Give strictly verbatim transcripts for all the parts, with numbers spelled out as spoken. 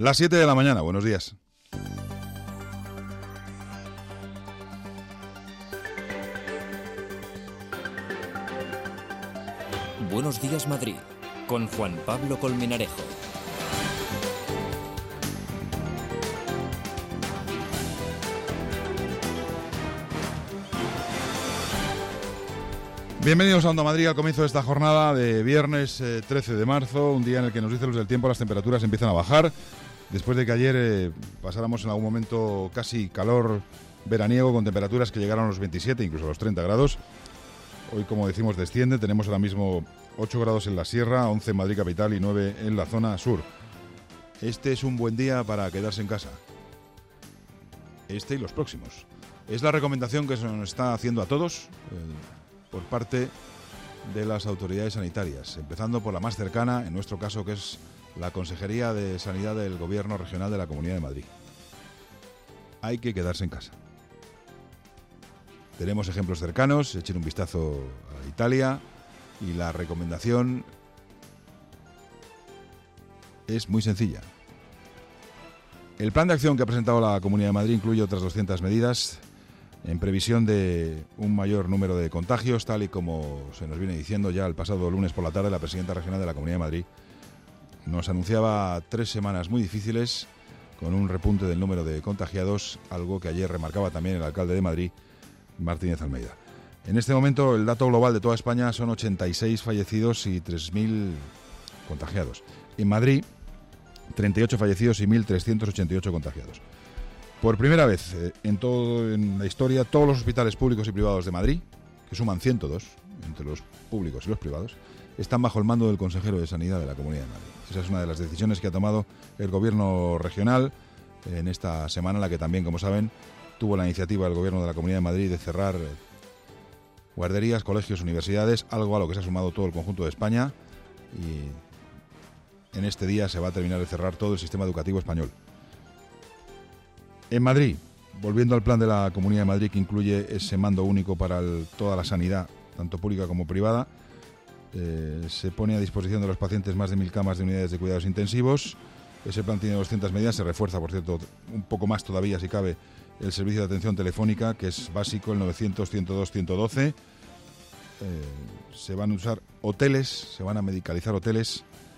Las siete de la mañana, buenos días. Buenos días, Madrid, con Juan Pablo Colmenarejo. Bienvenidos a Onda Madrid al comienzo de esta jornada de viernes eh, trece de marzo, un día en el que nos dicen los del tiempo las temperaturas empiezan a bajar, después de que ayer eh, pasáramos en algún momento casi calor veraniego con temperaturas que llegaron a los veintisiete, incluso a los treinta grados. Hoy, como decimos, desciende, tenemos ahora mismo ocho grados en la sierra, once en Madrid capital y nueve en la zona sur. Este es un buen día para quedarse en casa. Este y los próximos. Es la recomendación que se nos está haciendo a todos eh, por parte de las autoridades sanitarias, empezando por la más cercana, en nuestro caso, que es la Consejería de Sanidad del Gobierno Regional de la Comunidad de Madrid. Hay que quedarse en casa. Tenemos ejemplos cercanos, echen un vistazo a Italia y la recomendación es muy sencilla. El plan de acción que ha presentado la Comunidad de Madrid incluye otras doscientas medidas en previsión de un mayor número de contagios, tal y como se nos viene diciendo ya el pasado lunes por la tarde la presidenta regional de la Comunidad de Madrid. Nos anunciaba tres semanas muy difíciles con un repunte del número de contagiados, algo que ayer remarcaba también el alcalde de Madrid, Martínez Almeida. En este momento el dato global de toda España son ochenta y seis fallecidos y tres mil contagiados. En Madrid, treinta y ocho fallecidos y mil trescientos ochenta y ocho contagiados. Por primera vez eh, en, todo, en la historia, todos los hospitales públicos y privados de Madrid, que suman ciento dos entre los públicos y los privados, están bajo el mando del consejero de Sanidad de la Comunidad de Madrid. Esa es una de las decisiones que ha tomado el gobierno regional en esta semana, en la que también, como saben, tuvo la iniciativa del gobierno de la Comunidad de Madrid de cerrar guarderías, colegios, universidades, algo a lo que se ha sumado todo el conjunto de España, y en este día se va a terminar de cerrar todo el sistema educativo español. En Madrid, volviendo al plan de la Comunidad de Madrid, que incluye ese mando único para el, toda la sanidad, tanto pública como privada, eh, se pone a disposición de los pacientes más de mil camas de unidades de cuidados intensivos. Ese plan tiene doscientas medidas, se refuerza, por cierto, un poco más todavía, si cabe, el servicio de atención telefónica, que es básico, el novecientos, ciento dos, ciento doce. Eh, se van a usar hoteles, se van a medicalizar hoteles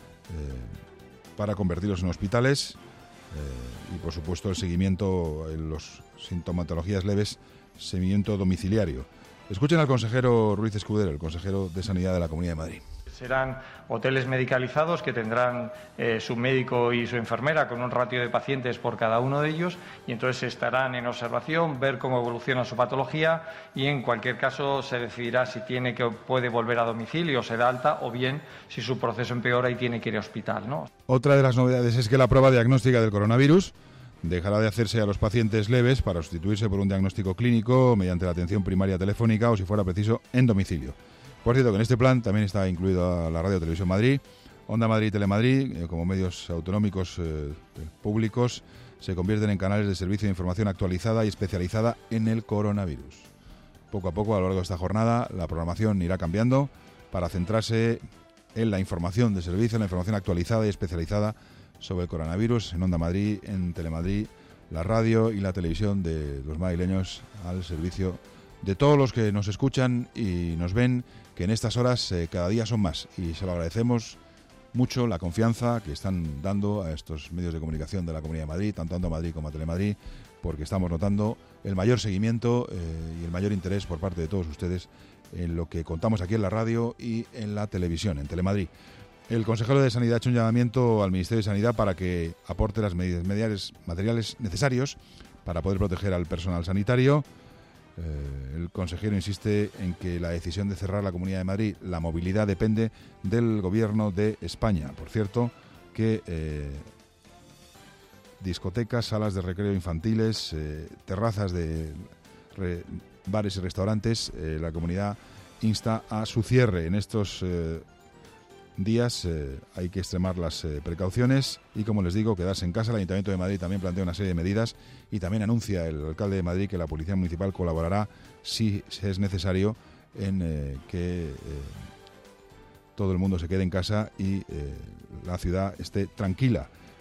eh, para convertirlos en hospitales. Eh, y por supuesto el seguimiento en las sintomatologías leves, seguimiento domiciliario. Escuchen al consejero Ruiz Escudero, el consejero de Sanidad de la Comunidad de Madrid. Serán hoteles medicalizados que tendrán eh, su médico y su enfermera con un ratio de pacientes por cada uno de ellos, y entonces estarán en observación, ver cómo evoluciona su patología, y en cualquier caso se decidirá si tiene que puede volver a domicilio, se da alta, o bien si su proceso empeora y tiene que ir a hospital, ¿no? Otra de las novedades es que la prueba diagnóstica del coronavirus dejará de hacerse a los pacientes leves para sustituirse por un diagnóstico clínico mediante la atención primaria telefónica o, si fuera preciso, en domicilio. Por cierto, que en este plan también está incluida la Radio Televisión Madrid, Onda Madrid y Telemadrid, eh, como medios autonómicos eh, públicos, se convierten en canales de servicio de información actualizada y especializada en el coronavirus. Poco a poco, a lo largo de esta jornada, la programación irá cambiando para centrarse en la información de servicio, en la información actualizada y especializada sobre el coronavirus, en Onda Madrid, en Telemadrid, la radio y la televisión de los madrileños al servicio de todos los que nos escuchan y nos ven, que en estas horas eh, cada día son más, y se lo agradecemos mucho la confianza que están dando a estos medios de comunicación de la Comunidad de Madrid, tanto a Onda Madrid como a Telemadrid, porque estamos notando el mayor seguimiento eh, y el mayor interés por parte de todos ustedes en lo que contamos aquí en la radio y en la televisión, en Telemadrid. El consejero de Sanidad ha hecho un llamamiento al Ministerio de Sanidad para que aporte las medidas mediales, materiales necesarios para poder proteger al personal sanitario. Eh, el consejero insiste en que la decisión de cerrar la Comunidad de Madrid, la movilidad depende del Gobierno de España. Por cierto, que eh, discotecas, salas de recreo infantiles, eh, terrazas de re, bares y restaurantes, eh, la comunidad insta a su cierre. En estos eh, días eh, hay que extremar las eh, precauciones y, como les digo, quedarse en casa. El Ayuntamiento de Madrid también plantea una serie de medidas y también anuncia el alcalde de Madrid que la Policía Municipal colaborará, si es necesario, en eh, que eh, todo el mundo se quede en casa y eh, la ciudad esté tranquila.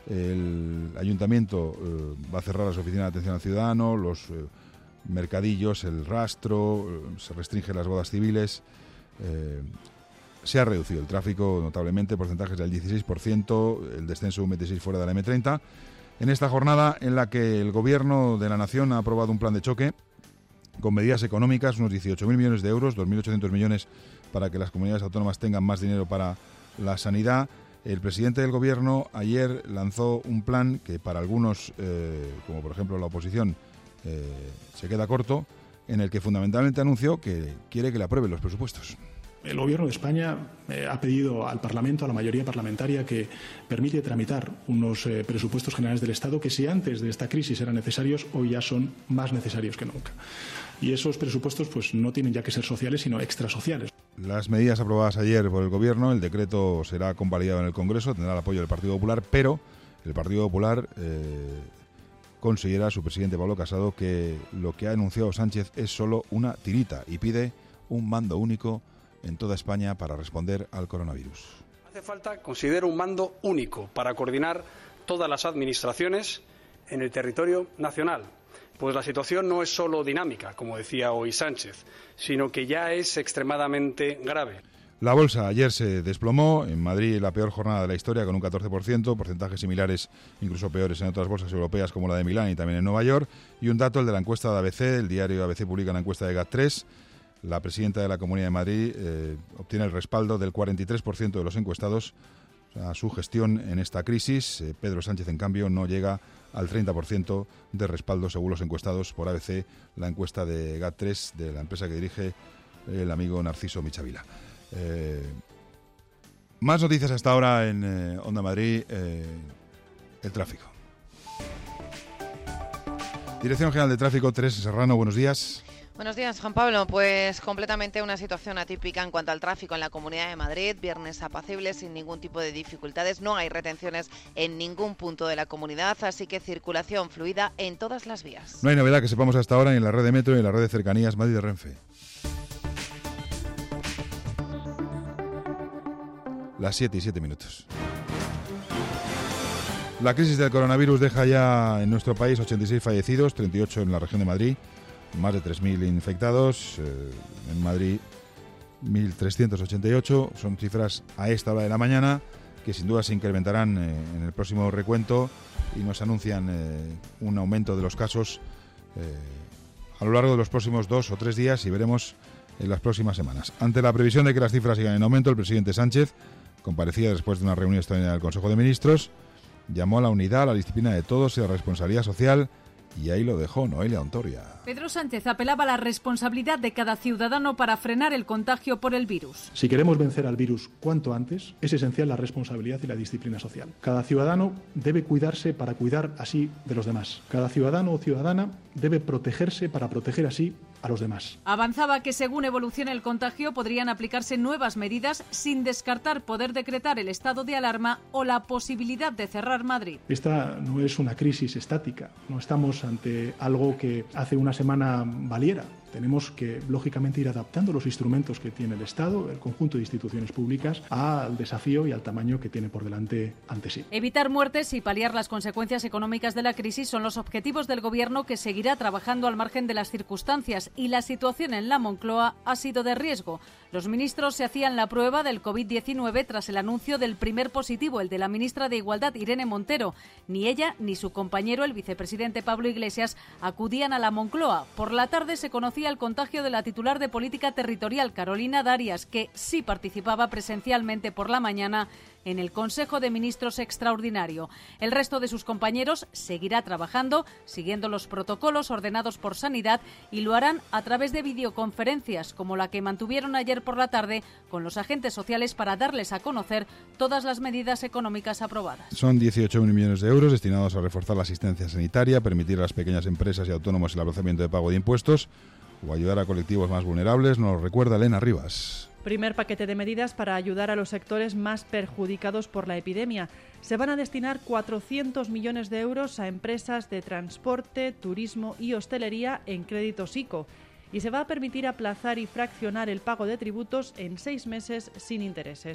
El ayuntamiento eh, va a cerrar las oficinas de atención al ciudadano, los eh, mercadillos, el rastro, eh, se restringen las bodas civiles. Eh, se ha reducido el tráfico notablemente, porcentajes del dieciséis por ciento, el descenso de un veintiséis por ciento fuera de la eme treinta. En esta jornada en la que el Gobierno de la Nación ha aprobado un plan de choque con medidas económicas, unos dieciocho mil millones de euros, dos mil ochocientos millones para que las comunidades autónomas tengan más dinero para la sanidad. El presidente del Gobierno ayer lanzó un plan que para algunos, eh, como por ejemplo la oposición, eh, se queda corto, en el que fundamentalmente anunció que quiere que le aprueben los presupuestos. El Gobierno de España eh, ha pedido al Parlamento, a la mayoría parlamentaria, que permite tramitar unos eh, presupuestos generales del Estado que, si antes de esta crisis eran necesarios, hoy ya son más necesarios que nunca. Y esos presupuestos pues no tienen ya que ser sociales, sino extrasociales. Las medidas aprobadas ayer por el Gobierno, el decreto será convalidado en el Congreso, tendrá el apoyo del Partido Popular, pero el Partido Popular eh, considera, su presidente Pablo Casado, que lo que ha anunciado Sánchez es solo una tirita y pide un mando único en toda España para responder al coronavirus. Hace falta, considero, un mando único para coordinar todas las administraciones en el territorio nacional. Pues la situación no es solo dinámica, como decía hoy Sánchez, sino que ya es extremadamente grave. La bolsa ayer se desplomó, en Madrid la peor jornada de la historia con un catorce por ciento, porcentajes similares, incluso peores en otras bolsas europeas como la de Milán y también en Nueva York. Y un dato, el de la encuesta de A B C, el diario A B C publica la encuesta de GAT tres. La presidenta de la Comunidad de Madrid eh, obtiene el respaldo del cuarenta y tres por ciento de los encuestados a su gestión en esta crisis. Eh, Pedro Sánchez, en cambio, no llega al treinta por ciento de respaldo según los encuestados por A B C, la encuesta de GAT tres de la empresa que dirige el amigo Narciso Michavila. Eh, más noticias hasta ahora en eh, Onda Madrid, eh, el tráfico. Dirección General de Tráfico, Teresa Serrano, buenos días. Buenos días, Juan Pablo. Pues completamente una situación atípica en cuanto al tráfico en la Comunidad de Madrid. Viernes apacible, sin ningún tipo de dificultades. No hay retenciones en ningún punto de la comunidad, así que circulación fluida en todas las vías. No hay novedad que sepamos hasta ahora ni en la red de metro ni en la red de cercanías Madrid de Renfe. Las siete y siete minutos. La crisis del coronavirus deja ya en nuestro país ochenta y seis fallecidos, treinta y ocho en la región de Madrid. Más de tres mil infectados, eh, en Madrid mil trescientos ochenta y ocho, son cifras a esta hora de la mañana que sin duda se incrementarán eh, en el próximo recuento y nos anuncian eh, un aumento de los casos eh, a lo largo de los próximos dos o tres días y veremos en las próximas semanas. Ante la previsión de que las cifras sigan en aumento, el presidente Sánchez comparecía después de una reunión extraordinaria del Consejo de Ministros, llamó a la unidad, a la disciplina de todos y a la responsabilidad social. Y ahí lo dejó Noelia Ontoria. Pedro Sánchez apelaba a la responsabilidad de cada ciudadano para frenar el contagio por el virus. Si queremos vencer al virus cuanto antes, es esencial la responsabilidad y la disciplina social. Cada ciudadano debe cuidarse para cuidar así de los demás. Cada ciudadano o ciudadana debe protegerse para proteger así a los demás. Avanzaba que según evolucione el contagio podrían aplicarse nuevas medidas sin descartar poder decretar el estado de alarma o la posibilidad de cerrar Madrid. Esta no es una crisis estática, no estamos ante algo que hace una semana valiera. Tenemos que, lógicamente, ir adaptando los instrumentos que tiene el Estado, el conjunto de instituciones públicas, al desafío y al tamaño que tiene por delante ante sí. Evitar muertes y paliar las consecuencias económicas de la crisis son los objetivos del Gobierno, que seguirá trabajando al margen de las circunstancias, y la situación en la Moncloa ha sido de riesgo. Los ministros se hacían la prueba del covid diecinueve tras el anuncio del primer positivo, el de la ministra de Igualdad, Irene Montero. Ni ella ni su compañero, el vicepresidente Pablo Iglesias, acudían a la Moncloa. Por la tarde se conocía el contagio de la titular de Política Territorial, Carolina Darias, que sí participaba presencialmente por la mañana en el Consejo de Ministros extraordinario. El resto de sus compañeros seguirá trabajando, siguiendo los protocolos ordenados por Sanidad, y lo harán a través de videoconferencias, como la que mantuvieron ayer por la tarde con los agentes sociales para darles a conocer todas las medidas económicas aprobadas. Son dieciocho mil millones de euros destinados a reforzar la asistencia sanitaria, permitir a las pequeñas empresas y autónomos el aplazamiento de pago de impuestos o ayudar a colectivos más vulnerables, nos lo recuerda Elena Rivas. Primer paquete de medidas para ayudar a los sectores más perjudicados por la epidemia. Se van a destinar cuatrocientos millones de euros a empresas de transporte, turismo y hostelería en créditos ICO. Y se va a permitir aplazar y fraccionar el pago de tributos en seis meses sin intereses.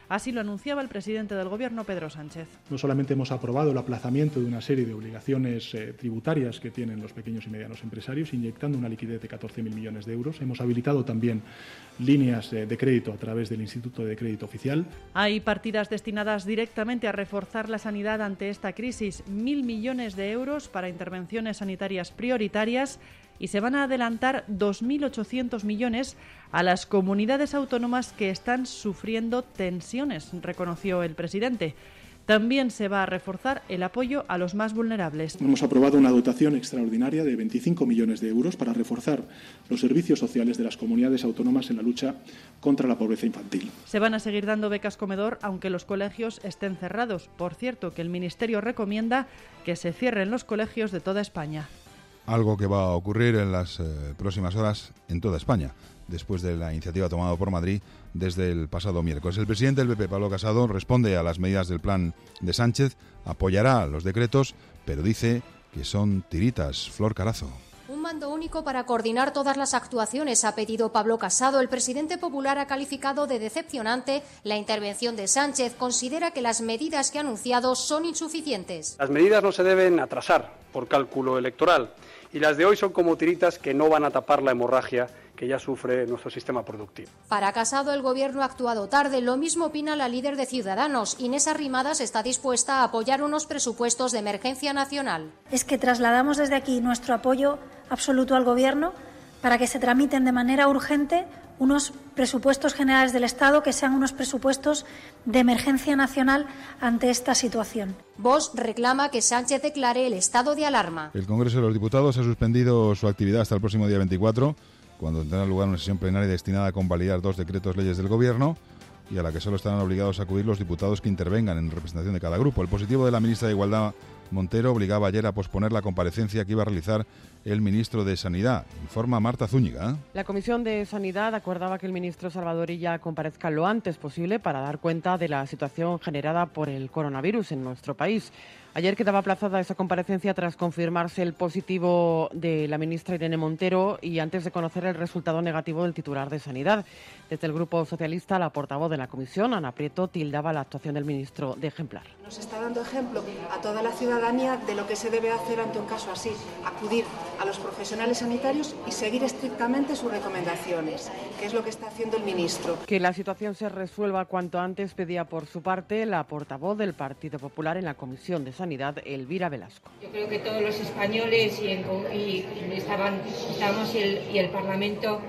Así lo anunciaba el presidente del Gobierno, Pedro Sánchez. No solamente hemos aprobado el aplazamiento de una serie de obligaciones eh, tributarias que tienen los pequeños y medianos empresarios, inyectando una liquidez de catorce mil millones de euros. Hemos habilitado también líneas eh, de crédito a través del Instituto de Crédito Oficial. Hay partidas destinadas directamente a reforzar la sanidad ante esta crisis. Mil millones de euros para intervenciones sanitarias prioritarias y se van a adelantar dos mil ochocientos millones a las comunidades autónomas que están sufriendo tensiones, reconoció el presidente. También se va a reforzar el apoyo a los más vulnerables. Hemos aprobado una dotación extraordinaria de veinticinco millones de euros para reforzar los servicios sociales de las comunidades autónomas en la lucha contra la pobreza infantil. Se van a seguir dando becas comedor aunque los colegios estén cerrados. Por cierto, que el Ministerio recomienda que se cierren los colegios de toda España. Algo que va a ocurrir en las eh, próximas horas en toda España, después de la iniciativa tomada por Madrid desde el pasado miércoles. El presidente del P P, Pablo Casado, responde a las medidas del plan de Sánchez, apoyará los decretos, pero dice que son tiritas. Flor Carazo. Un mando único para coordinar todas las actuaciones, ha pedido Pablo Casado. El presidente popular ha calificado de decepcionante la intervención de Sánchez. Considera que las medidas que ha anunciado son insuficientes. Las medidas no se deben atrasar por cálculo electoral y las de hoy son como tiritas que no van a tapar la hemorragia que ya sufre nuestro sistema productivo. Para Casado, el Gobierno ha actuado tarde. Lo mismo opina la líder de Ciudadanos. Inés Arrimadas está dispuesta a apoyar unos presupuestos de emergencia nacional. Es que trasladamos desde aquí nuestro apoyo absoluto al Gobierno para que se tramiten de manera urgente unos presupuestos generales del Estado que sean unos presupuestos de emergencia nacional ante esta situación. Vox reclama que Sánchez declare el estado de alarma. El Congreso de los Diputados ha suspendido su actividad hasta el próximo día veinticuatro, cuando tendrá lugar una sesión plenaria destinada a convalidar dos decretos leyes del Gobierno y a la que solo estarán obligados a acudir los diputados que intervengan en representación de cada grupo. El positivo de la ministra de Igualdad, Montero, obligaba ayer a posponer la comparecencia que iba a realizar el ministro de Sanidad. Informa Marta Zúñiga. La Comisión de Sanidad acordaba que el ministro Salvador Illa comparezca lo antes posible para dar cuenta de la situación generada por el coronavirus en nuestro país. Ayer quedaba aplazada esa comparecencia tras confirmarse el positivo de la ministra Irene Montero y antes de conocer el resultado negativo del titular de Sanidad. Desde el Grupo Socialista, la portavoz de la Comisión, Ana Prieto, tildaba la actuación del ministro de ejemplar. Nos está dando ejemplo a toda la ciudadanía de lo que se debe hacer ante un caso así, acudir a los profesionales sanitarios y seguir estrictamente sus recomendaciones, que es lo que está haciendo el ministro. Que la situación se resuelva cuanto antes pedía por su parte la portavoz del Partido Popular en la Comisión de Sanidad, Elvira Velasco. Yo creo que todos los españoles y, en, y, y estaban, estábamos y el, y el Parlamento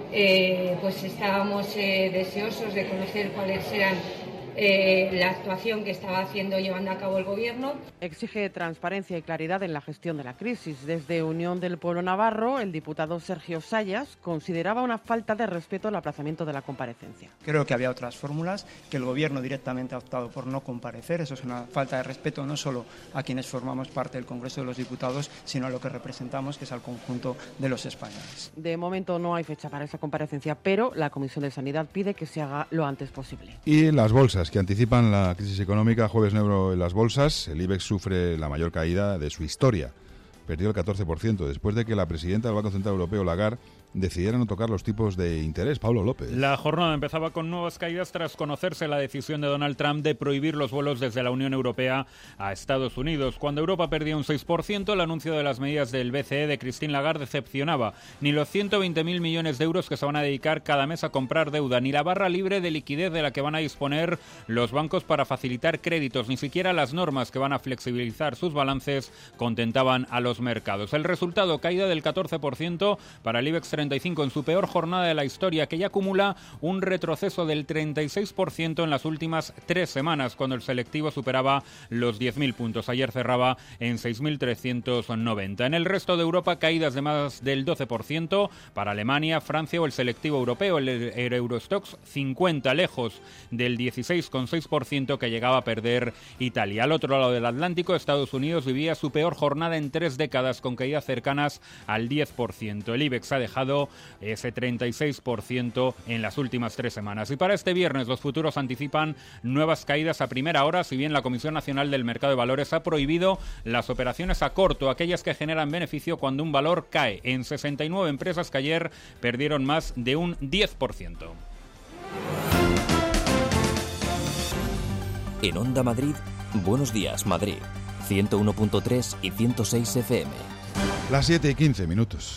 eh, pues estábamos eh, deseosos de conocer cuáles eran Eh, la actuación que estaba haciendo llevando a cabo el Gobierno. Exige transparencia y claridad en la gestión de la crisis. Desde Unión del Pueblo Navarro, el diputado Sergio Sayas consideraba una falta de respeto el aplazamiento de la comparecencia. Creo que había otras fórmulas, que el Gobierno directamente ha optado por no comparecer. Eso es una falta de respeto no solo a quienes formamos parte del Congreso de los Diputados, sino a lo que representamos, que es al conjunto de los españoles. De momento no hay fecha para esa comparecencia, pero la Comisión de Sanidad pide que se haga lo antes posible. Y las bolsas que anticipan la crisis económica. Jueves negro en las bolsas. El IBEX sufre la mayor caída de su historia. Perdió el catorce por ciento después de que la presidenta del Banco Central Europeo, Lagarde, decidiera no tocar los tipos de interés. Pablo López. La jornada empezaba con nuevas caídas tras conocerse la decisión de Donald Trump de prohibir los vuelos desde la Unión Europea a Estados Unidos. Cuando Europa perdía un seis por ciento, el anuncio de las medidas del B C E de Christine Lagarde decepcionaba. Ni los ciento veinte mil millones de euros que se van a dedicar cada mes a comprar deuda, ni la barra libre de liquidez de la que van a disponer los bancos para facilitar créditos, ni siquiera las normas que van a flexibilizar sus balances contentaban a los mercados. El resultado, caída del catorce por ciento para el IBEX treinta y cinco en su peor jornada de la historia, que ya acumula un retroceso del treinta y seis por ciento en las últimas tres semanas, cuando el selectivo superaba los diez mil puntos. Ayer cerraba en seis mil trescientos noventa. En el resto de Europa, caídas de más del doce por ciento para Alemania, Francia o el selectivo europeo, el Eurostoxx cincuenta, lejos del dieciséis coma seis por ciento que llegaba a perder Italia. Al otro lado del Atlántico, Estados Unidos vivía su peor jornada en tres décadas, con caídas cercanas al diez por ciento. El IBEX ha dejado ese treinta y seis por ciento en las últimas tres semanas. Y para este viernes los futuros anticipan nuevas caídas a primera hora, si bien la Comisión Nacional del Mercado de Valores ha prohibido las operaciones a corto, aquellas que generan beneficio cuando un valor cae, en sesenta y nueve empresas que ayer perdieron más de un diez por ciento. En Onda Madrid, Buenos Días Madrid, ciento uno punto tres y ciento seis F M. Las siete y quince minutos.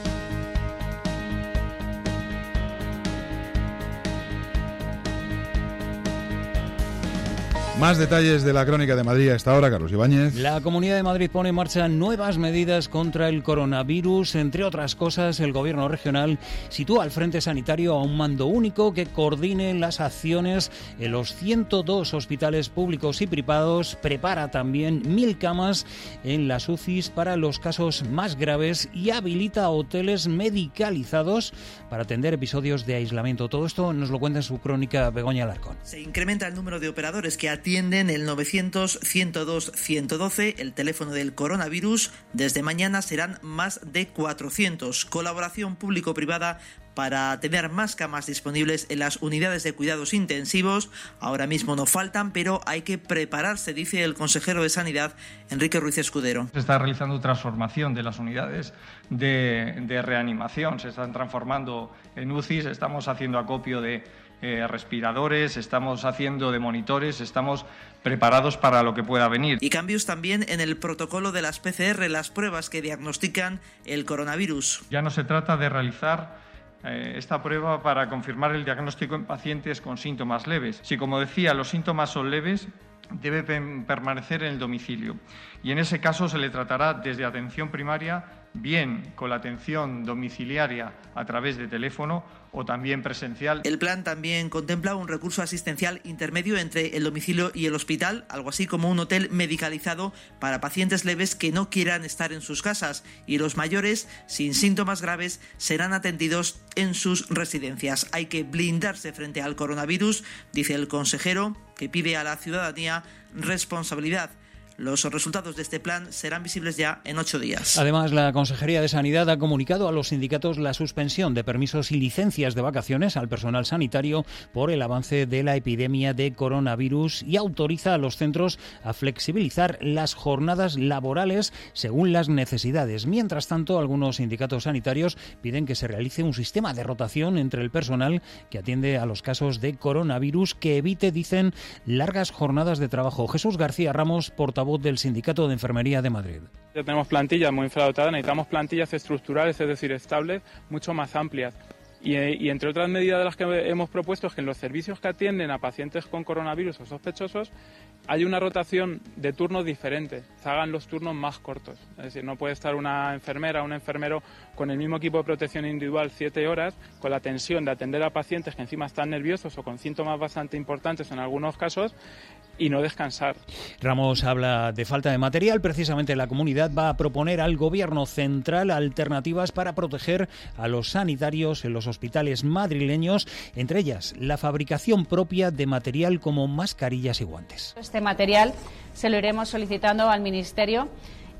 Más detalles de la crónica de Madrid a esta hora, Carlos Ibáñez. La Comunidad de Madrid pone en marcha nuevas medidas contra el coronavirus. Entre otras cosas, el Gobierno regional sitúa al Frente Sanitario a un mando único que coordine las acciones en los ciento dos hospitales públicos y privados. Prepara también mil camas en las U C Is para los casos más graves y habilita hoteles medicalizados para atender episodios de aislamiento. Todo esto nos lo cuenta en su crónica Begoña Alarcón. Se incrementa el número de operadores que atienden Atienden el novecientos, ciento dos, ciento doce, el teléfono del coronavirus. Desde mañana serán más de cuatrocientos. Colaboración público-privada para tener más camas disponibles en las unidades de cuidados intensivos. Ahora mismo no faltan, pero hay que prepararse, dice el consejero de Sanidad, Enrique Ruiz Escudero. Se está realizando transformación de las unidades de, de reanimación, se están transformando en U C Is, estamos haciendo acopio de Eh, respiradores, estamos haciendo de monitores, estamos preparados para lo que pueda venir. Y cambios también en el protocolo de las P C R, las pruebas que diagnostican el coronavirus. Ya no se trata de realizar eh, esta prueba para confirmar el diagnóstico en pacientes con síntomas leves. Si, como decía, los síntomas son leves, debe permanecer en el domicilio. Y en ese caso se le tratará desde atención primaria, bien con la atención domiciliaria a través de teléfono o también presencial. El plan también contempla un recurso asistencial intermedio entre el domicilio y el hospital, algo así como un hotel medicalizado para pacientes leves que no quieran estar en sus casas, y los mayores sin síntomas graves serán atendidos en sus residencias. Hay que blindarse frente al coronavirus, dice el consejero, que pide a la ciudadanía responsabilidad. Los resultados de este plan serán visibles ya en ocho días. Además, la Consejería de Sanidad ha comunicado a los sindicatos la suspensión de permisos y licencias de vacaciones al personal sanitario por el avance de la epidemia de coronavirus y autoriza a los centros a flexibilizar las jornadas laborales según las necesidades. Mientras tanto, algunos sindicatos sanitarios piden que se realice un sistema de rotación entre el personal que atiende a los casos de coronavirus que evite, dicen, largas jornadas de trabajo. Jesús García Ramos, portavoz del Sindicato de Enfermería de Madrid. Ya tenemos plantillas muy infradotadas, necesitamos plantillas estructurales, es decir, estables, mucho más amplias. Y, y entre otras medidas de las que hemos propuesto es que en los servicios que atienden a pacientes con coronavirus o sospechosos hay una rotación de turnos diferente, se hagan los turnos más cortos. Es decir, no puede estar una enfermera o un enfermero con el mismo equipo de protección individual siete horas, con la tensión de atender a pacientes que encima están nerviosos o con síntomas bastante importantes en algunos casos, y no descansar. Ramos habla de falta de material. Precisamente la comunidad va a proponer al Gobierno central alternativas para proteger a los sanitarios en los hospitales madrileños, entre ellas la fabricación propia de material como mascarillas y guantes. Este material se lo iremos solicitando al Ministerio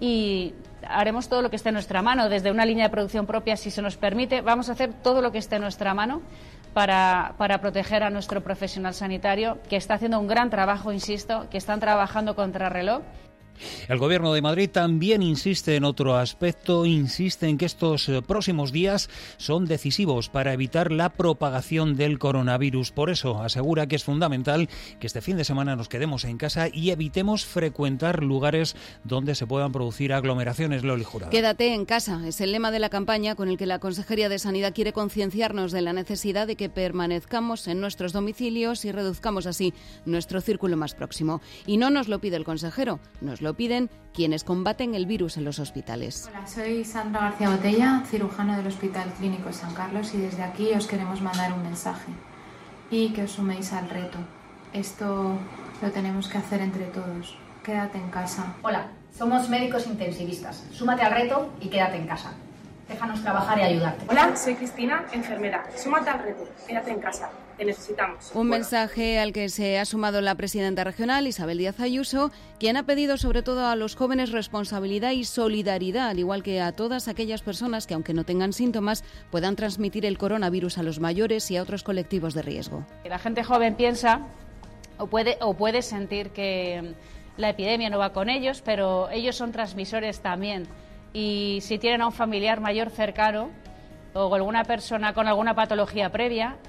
y haremos todo lo que esté en nuestra mano, desde una línea de producción propia, si se nos permite. Vamos a hacer todo lo que esté en nuestra mano Para, para proteger a nuestro profesional sanitario, que está haciendo un gran trabajo, insisto, que están trabajando contra reloj. El Gobierno de Madrid también insiste en otro aspecto, insiste en que estos próximos días son decisivos para evitar la propagación del coronavirus. Por eso asegura que es fundamental que este fin de semana nos quedemos en casa y evitemos frecuentar lugares donde se puedan producir aglomeraciones. Loli Jurado. Quédate en casa es el lema de la campaña con el que la Consejería de Sanidad quiere concienciarnos de la necesidad de que permanezcamos en nuestros domicilios y reduzcamos así nuestro círculo más próximo. Y no nos lo pide el consejero, nos lo Lo piden quienes combaten el virus en los hospitales. Hola, soy Sandra García Botella, cirujano del Hospital Clínico San Carlos, y desde aquí os queremos mandar un mensaje y que os suméis al reto. Esto lo tenemos que hacer entre todos. Quédate en casa. Hola, somos médicos intensivistas. Súmate al reto y quédate en casa. Déjanos trabajar y ayudarte. Hola, soy Cristina, enfermera. Súmate al reto, quédate en casa. Te necesitamos. Un mensaje al que se ha sumado la presidenta regional, Isabel Díaz Ayuso, quien ha pedido sobre todo a los jóvenes responsabilidad y solidaridad, al igual que a todas aquellas personas que, aunque no tengan síntomas, puedan transmitir el coronavirus a los mayores y a otros colectivos de riesgo. La gente joven piensa o puede, o puede sentir que la epidemia no va con ellos, pero ellos son transmisores también. Y si tienen a un familiar mayor cercano o alguna persona con alguna patología previa,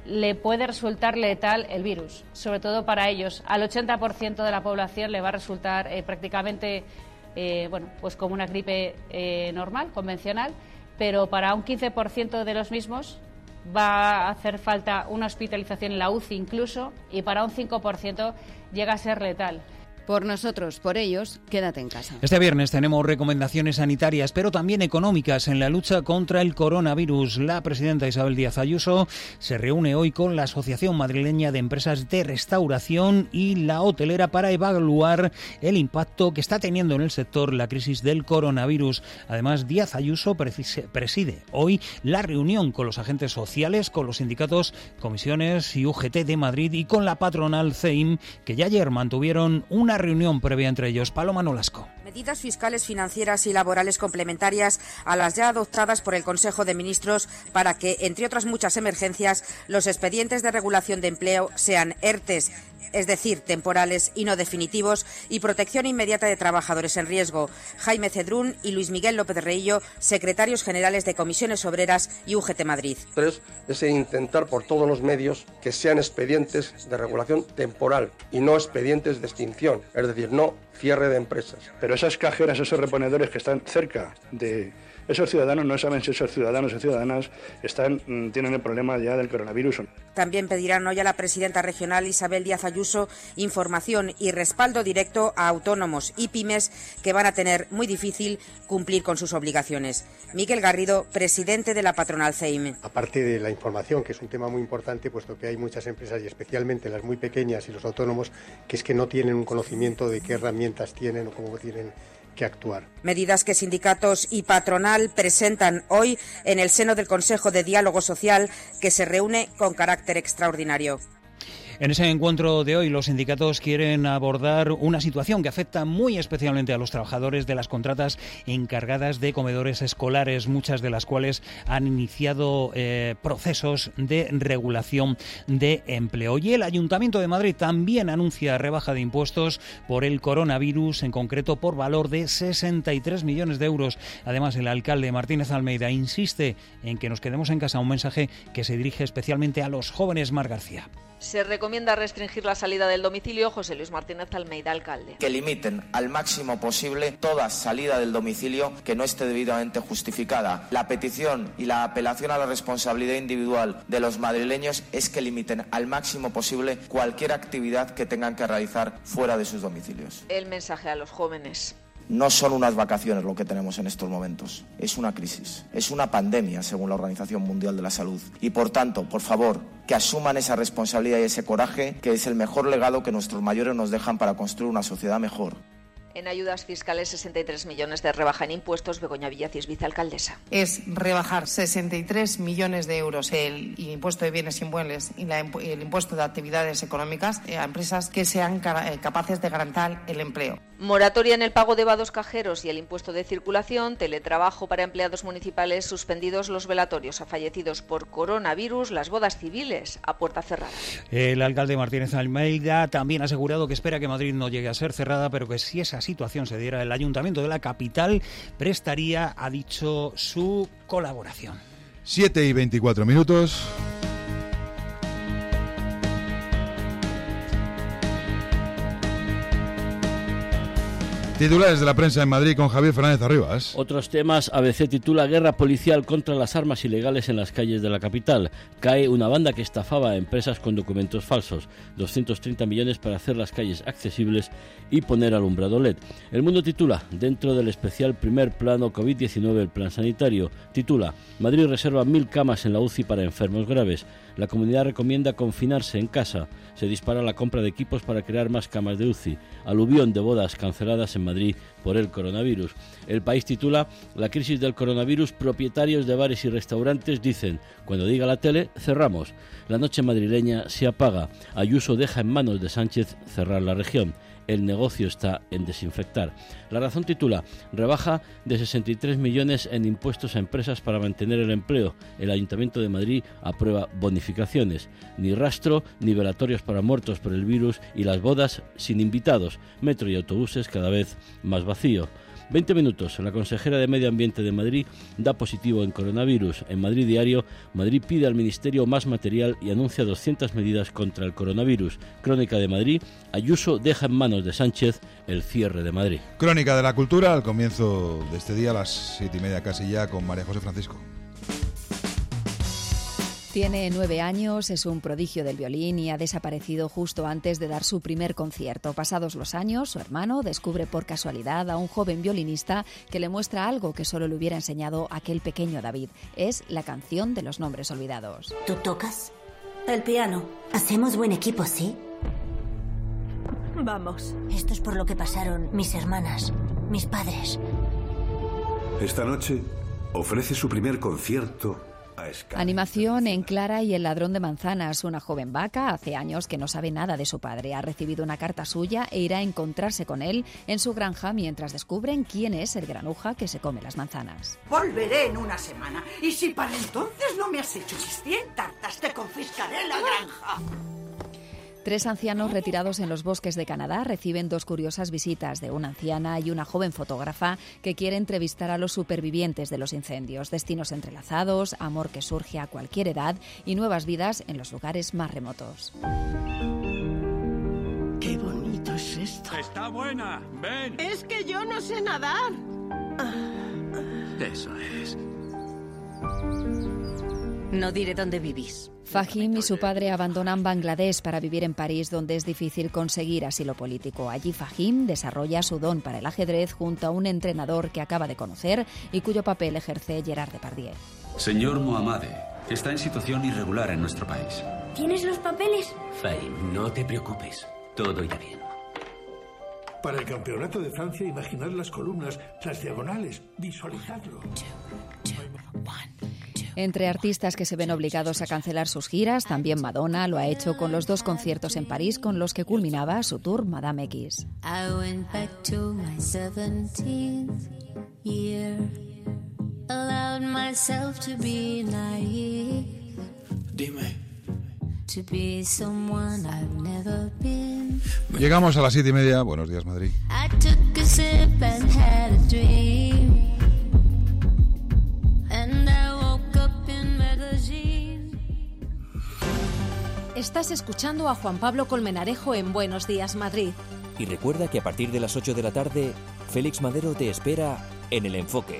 le puede resultar letal el virus, sobre todo para ellos. Al ochenta por ciento de la población le va a resultar eh, prácticamente eh, bueno, pues como una gripe eh, normal, convencional, pero para un quince por ciento de los mismos va a hacer falta una hospitalización en la U C I incluso, y para un cinco por ciento llega a ser letal. Por nosotros, por ellos, quédate en casa. Este viernes tenemos recomendaciones sanitarias, pero también económicas en la lucha contra el coronavirus. La presidenta Isabel Díaz Ayuso se reúne hoy con la Asociación Madrileña de Empresas de Restauración y la hotelera para evaluar el impacto que está teniendo en el sector la crisis del coronavirus. Además, Díaz Ayuso preside hoy la reunión con los agentes sociales, con los sindicatos, comisiones y U G T de Madrid y con la patronal C E I M, que ya ayer mantuvieron una reunión previa entre ellos. Paloma Nolasco. Medidas fiscales, financieras y laborales complementarias a las ya adoptadas por el Consejo de Ministros para que, entre otras muchas emergencias, los expedientes de regulación de empleo sean ERTES, es decir, temporales y no definitivos, y protección inmediata de trabajadores en riesgo. Jaime Cedrún y Luis Miguel López Reillo, secretarios generales de Comisiones Obreras y U G T Madrid. Tres, es intentar por todos los medios que sean expedientes de regulación temporal y no expedientes de extinción, es decir, no cierre de empresas. Pero esas cajeras, esos reponedores que están cerca de esos ciudadanos, no saben si esos ciudadanos o ciudadanas están, tienen el problema ya del coronavirus. También pedirán hoy a la presidenta regional Isabel Díaz Ayuso información y respaldo directo a autónomos y pymes que van a tener muy difícil cumplir con sus obligaciones. Miguel Garrido, presidente de la patronal C E I M. Aparte de la información, que es un tema muy importante, puesto que hay muchas empresas y especialmente las muy pequeñas y los autónomos que es que no tienen un conocimiento de qué herramientas tienen o cómo tienen que actuar. Medidas que sindicatos y patronal presentan hoy en el seno del Consejo de Diálogo Social, que se reúne con carácter extraordinario. En ese encuentro de hoy, los sindicatos quieren abordar una situación que afecta muy especialmente a los trabajadores de las contratas encargadas de comedores escolares, muchas de las cuales han iniciado eh, procesos de regulación de empleo. Y el Ayuntamiento de Madrid también anuncia rebaja de impuestos por el coronavirus, en concreto por valor de sesenta y tres millones de euros. Además, el alcalde Martínez Almeida insiste en que nos quedemos en casa, un mensaje que se dirige especialmente a los jóvenes. Mar García. Se recomienda restringir la salida del domicilio. José Luis Martínez Almeida, alcalde. Que limiten al máximo posible toda salida del domicilio que no esté debidamente justificada. La petición y la apelación a la responsabilidad individual de los madrileños es que limiten al máximo posible cualquier actividad que tengan que realizar fuera de sus domicilios. El mensaje a los jóvenes. No son unas vacaciones lo que tenemos en estos momentos, es una crisis, es una pandemia según la Organización Mundial de la Salud. Y por tanto, por favor, que asuman esa responsabilidad y ese coraje, que es el mejor legado que nuestros mayores nos dejan para construir una sociedad mejor. En ayudas fiscales, sesenta y tres millones de rebaja en impuestos. Begoña Villacís, vicealcaldesa. Es rebajar sesenta y tres millones de euros el impuesto de bienes inmuebles y la, el impuesto de actividades económicas a empresas que sean capaces de garantizar el empleo. Moratoria en el pago de vados cajeros y el impuesto de circulación, teletrabajo para empleados municipales, suspendidos los velatorios a fallecidos por coronavirus, las bodas civiles a puerta cerrada. El alcalde Martínez Almeida también ha asegurado que espera que Madrid no llegue a ser cerrada, pero que si esa situación se diera, el Ayuntamiento de la capital prestaría, ha dicho, su colaboración. siete y veinticuatro minutos. Titulares de la prensa en Madrid con Javier Fernández Arribas. Otros temas. A B C titula: Guerra policial contra las armas ilegales en las calles de la capital. Cae una banda que estafaba a empresas con documentos falsos. doscientos treinta millones para hacer las calles accesibles y poner alumbrado L E D. El Mundo titula: dentro del especial primer plano COVID diecinueve, el plan sanitario. Titula: Madrid reserva mil camas en la U C I para enfermos graves. La comunidad recomienda confinarse en casa. Se dispara la compra de equipos para crear más camas de U C I. Aluvión de bodas canceladas en Madrid por el coronavirus. El País titula: la crisis del coronavirus, propietarios de bares y restaurantes dicen: cuando diga la tele, cerramos. La noche madrileña se apaga. Ayuso deja en manos de Sánchez cerrar la región. El negocio está en desinfectar. La Razón titula: rebaja de sesenta y tres millones en impuestos a empresas para mantener el empleo. El Ayuntamiento de Madrid aprueba bonificaciones. Ni rastro ni velatorios para muertos por el virus y las bodas sin invitados. Metro y autobuses cada vez más vacío. veinte minutos. La consejera de Medio Ambiente de Madrid da positivo en coronavirus. En Madrid Diario, Madrid pide al Ministerio más material y anuncia doscientas medidas contra el coronavirus. Crónica de Madrid, Ayuso deja en manos de Sánchez el cierre de Madrid. Crónica de la cultura al comienzo de este día a las siete y media casi ya con María José Francisco. Tiene nueve años, es un prodigio del violín y ha desaparecido justo antes de dar su primer concierto. Pasados los años, su hermano descubre por casualidad a un joven violinista que le muestra algo que solo le hubiera enseñado aquel pequeño David. Es la canción de los nombres olvidados. ¿Tú tocas? El piano. Hacemos buen equipo, ¿sí? Vamos. Esto es por lo que pasaron mis hermanas, mis padres. Esta noche ofrece su primer concierto a escala. Animación en Clara y el ladrón de manzanas. Una joven vaca hace años que no sabe nada de su padre. Ha recibido una carta suya e irá a encontrarse con él en su granja mientras descubren quién es el granuja que se come las manzanas. Volveré en una semana y si para entonces no me has hecho mis cien tartas, te confiscaré la granja. Tres ancianos retirados en los bosques de Canadá reciben dos curiosas visitas de una anciana y una joven fotógrafa que quiere entrevistar a los supervivientes de los incendios. Destinos entrelazados, amor que surge a cualquier edad y nuevas vidas en los lugares más remotos. ¡Qué bonito es esto! ¡Está buena! ¡Ven! ¡Es que yo no sé nadar! Eso es. No diré dónde vivís. Fahim y su padre abandonan Bangladesh para vivir en París, donde es difícil conseguir asilo político. Allí Fahim desarrolla su don para el ajedrez junto a un entrenador que acaba de conocer y cuyo papel ejerce Gerard Depardieu. Señor Mohammade, está en situación irregular en nuestro país. ¿Tienes los papeles? Fahim, no te preocupes. Todo irá bien. Para el campeonato de Francia, imaginad las columnas, las diagonales, visualizadlo. Entre artistas que se ven obligados a cancelar sus giras, también Madonna lo ha hecho con los dos conciertos en París con los que culminaba su tour Madame X. I went back to my seventeenth year, allowed myself to be naive. Dime. To be someone I've never been. Llegamos a las siete y media. Buenos días, Madrid. I took a sip and had a dream. And I woke up in magazine. Estás escuchando a Juan Pablo Colmenarejo en Buenos Días, Madrid. Y recuerda que a partir de las ocho de la tarde, Félix Madero te espera en El Enfoque.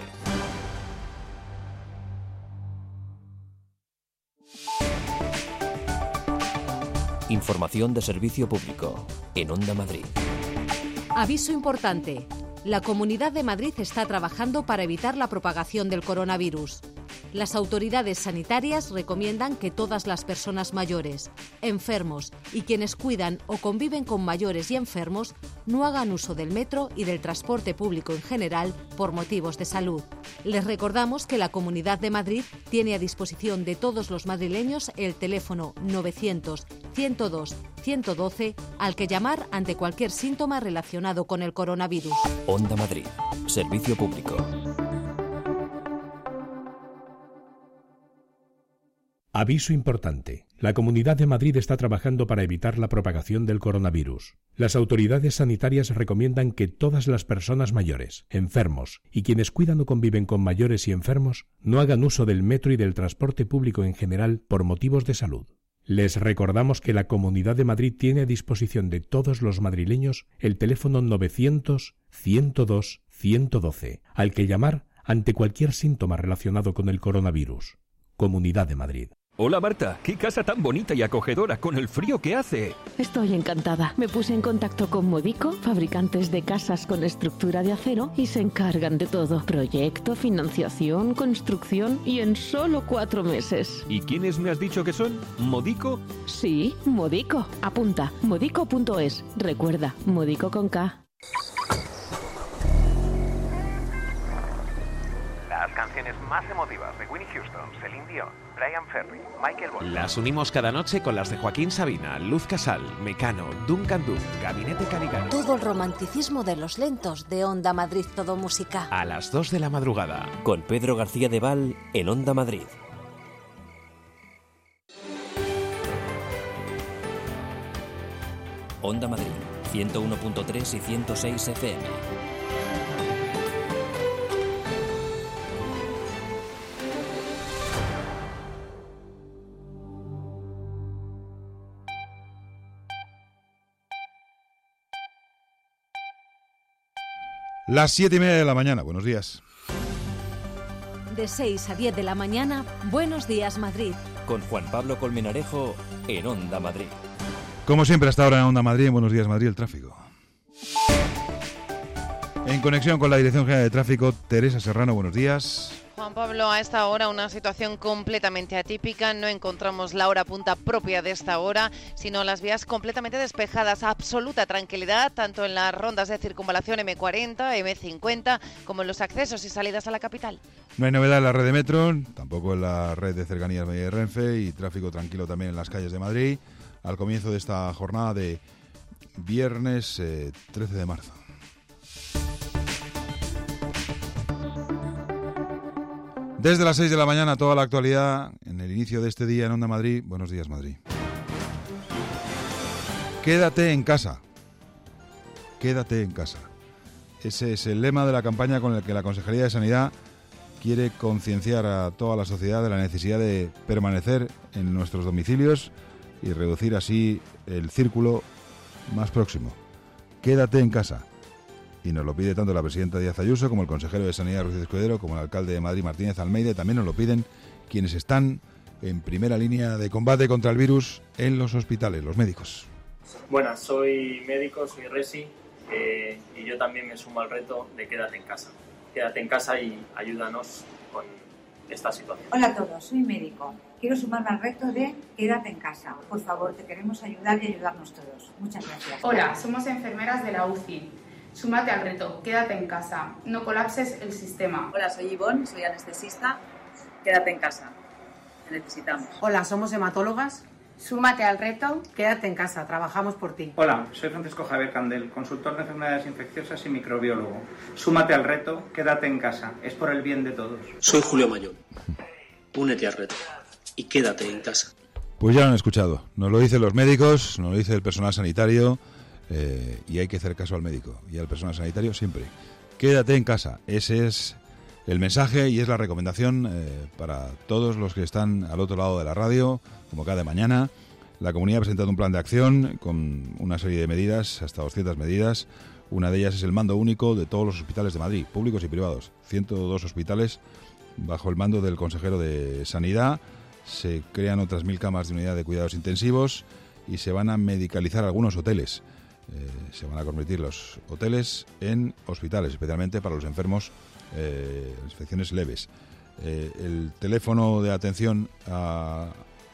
Información de servicio público en Onda Madrid. Aviso importante. La Comunidad de Madrid está trabajando para evitar la propagación del coronavirus. Las autoridades sanitarias recomiendan que todas las personas mayores, enfermos y quienes cuidan o conviven con mayores y enfermos no hagan uso del metro y del transporte público en general por motivos de salud. Les recordamos que la Comunidad de Madrid tiene a disposición de todos los madrileños el teléfono novecientos, ciento dos, ciento doce al que llamar ante cualquier síntoma relacionado con el coronavirus. Onda Madrid, servicio público. Aviso importante. La Comunidad de Madrid está trabajando para evitar la propagación del coronavirus. Las autoridades sanitarias recomiendan que todas las personas mayores, enfermos y quienes cuidan o conviven con mayores y enfermos no hagan uso del metro y del transporte público en general por motivos de salud. Les recordamos que la Comunidad de Madrid tiene a disposición de todos los madrileños el teléfono novecientos, ciento dos, ciento doce, al que llamar ante cualquier síntoma relacionado con el coronavirus. Comunidad de Madrid. Hola Marta, qué casa tan bonita y acogedora con el frío que hace. Estoy encantada. Me puse en contacto con Modico, fabricantes de casas con estructura de acero, y se encargan de todo. Proyecto, financiación, construcción y en solo cuatro meses. ¿Y quiénes me has dicho que son? ¿Modico? Sí, Modico. Apunta, modico punto es. Recuerda, Modico con K. Las canciones más emotivas de Whitney Houston, Celine Dion, Brian Ferry, Michael Bolton. Las unimos cada noche con las de Joaquín Sabina, Luz Casal, Mecano, Duncan Du, Gabinete Caligari. Todo el romanticismo de los lentos de Onda Madrid Todo Música. A las dos de la madrugada. Con Pedro García de Val en Onda Madrid. Onda Madrid, ciento uno punto tres y ciento seis F M. Las siete y media de la mañana, buenos días. De seis a diez de la mañana, Buenos Días Madrid. Con Juan Pablo Colmenarejo en Onda Madrid. Como siempre, hasta ahora en Onda Madrid, en Buenos Días Madrid, el tráfico. En conexión con la Dirección General de Tráfico, Teresa Serrano, buenos días. Juan Pablo, a esta hora una situación completamente atípica. No encontramos la hora punta propia de esta hora, sino las vías completamente despejadas. Absoluta tranquilidad, tanto en las rondas de circunvalación eme cuarenta, eme cincuenta, como en los accesos y salidas a la capital. No hay novedad en la red de metro, tampoco en la red de cercanías media de Renfe, y tráfico tranquilo también en las calles de Madrid, al comienzo de esta jornada de viernes eh, trece de marzo. Desde las seis de la mañana, toda la actualidad en el inicio de este día en Onda Madrid. Buenos días, Madrid. Quédate en casa. Quédate en casa. Ese es el lema de la campaña con el que la Consejería de Sanidad quiere concienciar a toda la sociedad de la necesidad de permanecer en nuestros domicilios y reducir así el círculo más próximo. Quédate en casa. Y nos lo pide tanto la presidenta Díaz Ayuso como el consejero de Sanidad Ruiz Escudero, como el alcalde de Madrid Martínez Almeida, y también nos lo piden quienes están en primera línea de combate contra el virus en los hospitales, los médicos. Buenas, soy médico, soy resi, eh, y yo también me sumo al reto de quédate en casa. Quédate en casa y ayúdanos con esta situación. Hola a todos, soy médico. Quiero sumarme al reto de quédate en casa. Por favor, te queremos ayudar y ayudarnos todos. Muchas gracias. Hola, somos enfermeras de la U C I. Súmate al reto, quédate en casa, no colapses el sistema. Hola, soy Ivonne, soy anestesista, quédate en casa, te necesitamos. Hola, somos hematólogas. Súmate al reto, quédate en casa, trabajamos por ti. Hola, soy Francisco Javier Candel, consultor de enfermedades infecciosas y microbiólogo. Súmate al reto, quédate en casa, es por el bien de todos. Soy Julio Mayón, únete al reto y quédate en casa. Pues ya lo han escuchado, nos lo dicen los médicos, nos lo dice el personal sanitario. Eh, y hay que hacer caso al médico y al personal sanitario siempre. Quédate en casa. Ese es el mensaje y es la recomendación eh, para todos los que están al otro lado de la radio, como cada mañana. La comunidad ha presentado un plan de acción con una serie de medidas, hasta doscientas medidas. Una de ellas es el mando único de todos los hospitales de Madrid, públicos y privados. ciento dos hospitales bajo el mando del consejero de Sanidad. Se crean otras mil camas de unidad de cuidados intensivos y se van a medicalizar algunos hoteles. Eh, se van a convertir los hoteles en hospitales, especialmente para los enfermos, eh, infecciones leves. Eh, el teléfono de atención a,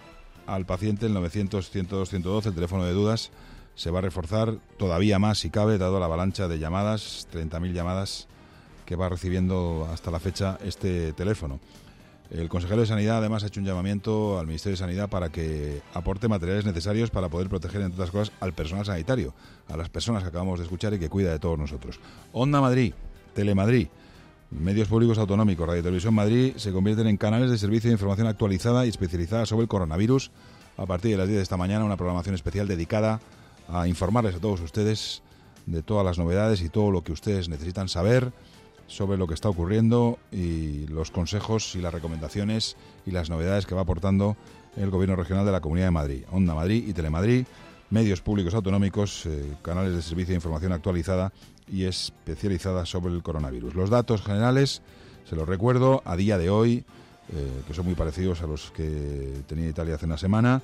al paciente, el novecientos, ciento dos, ciento doce, el teléfono de dudas, se va a reforzar todavía más si cabe, dado la avalancha de llamadas, treinta mil llamadas que va recibiendo hasta la fecha este teléfono. El consejero de Sanidad además ha hecho un llamamiento al Ministerio de Sanidad para que aporte materiales necesarios para poder proteger, entre otras cosas, al personal sanitario, a las personas que acabamos de escuchar y que cuida de todos nosotros. Onda Madrid, Telemadrid, medios públicos autonómicos, Radio y Televisión Madrid se convierten en canales de servicio de información actualizada y especializada sobre el coronavirus. A partir de las diez de esta mañana, una programación especial dedicada a informarles a todos ustedes de todas las novedades y todo lo que ustedes necesitan saber sobre lo que está ocurriendo y los consejos y las recomendaciones y las novedades que va aportando el Gobierno Regional de la Comunidad de Madrid. Onda Madrid y Telemadrid, medios públicos autonómicos, eh, canales de servicio de información actualizada y especializada sobre el coronavirus. Los datos generales, se los recuerdo, a día de hoy, eh, que son muy parecidos a los que tenía Italia hace una semana.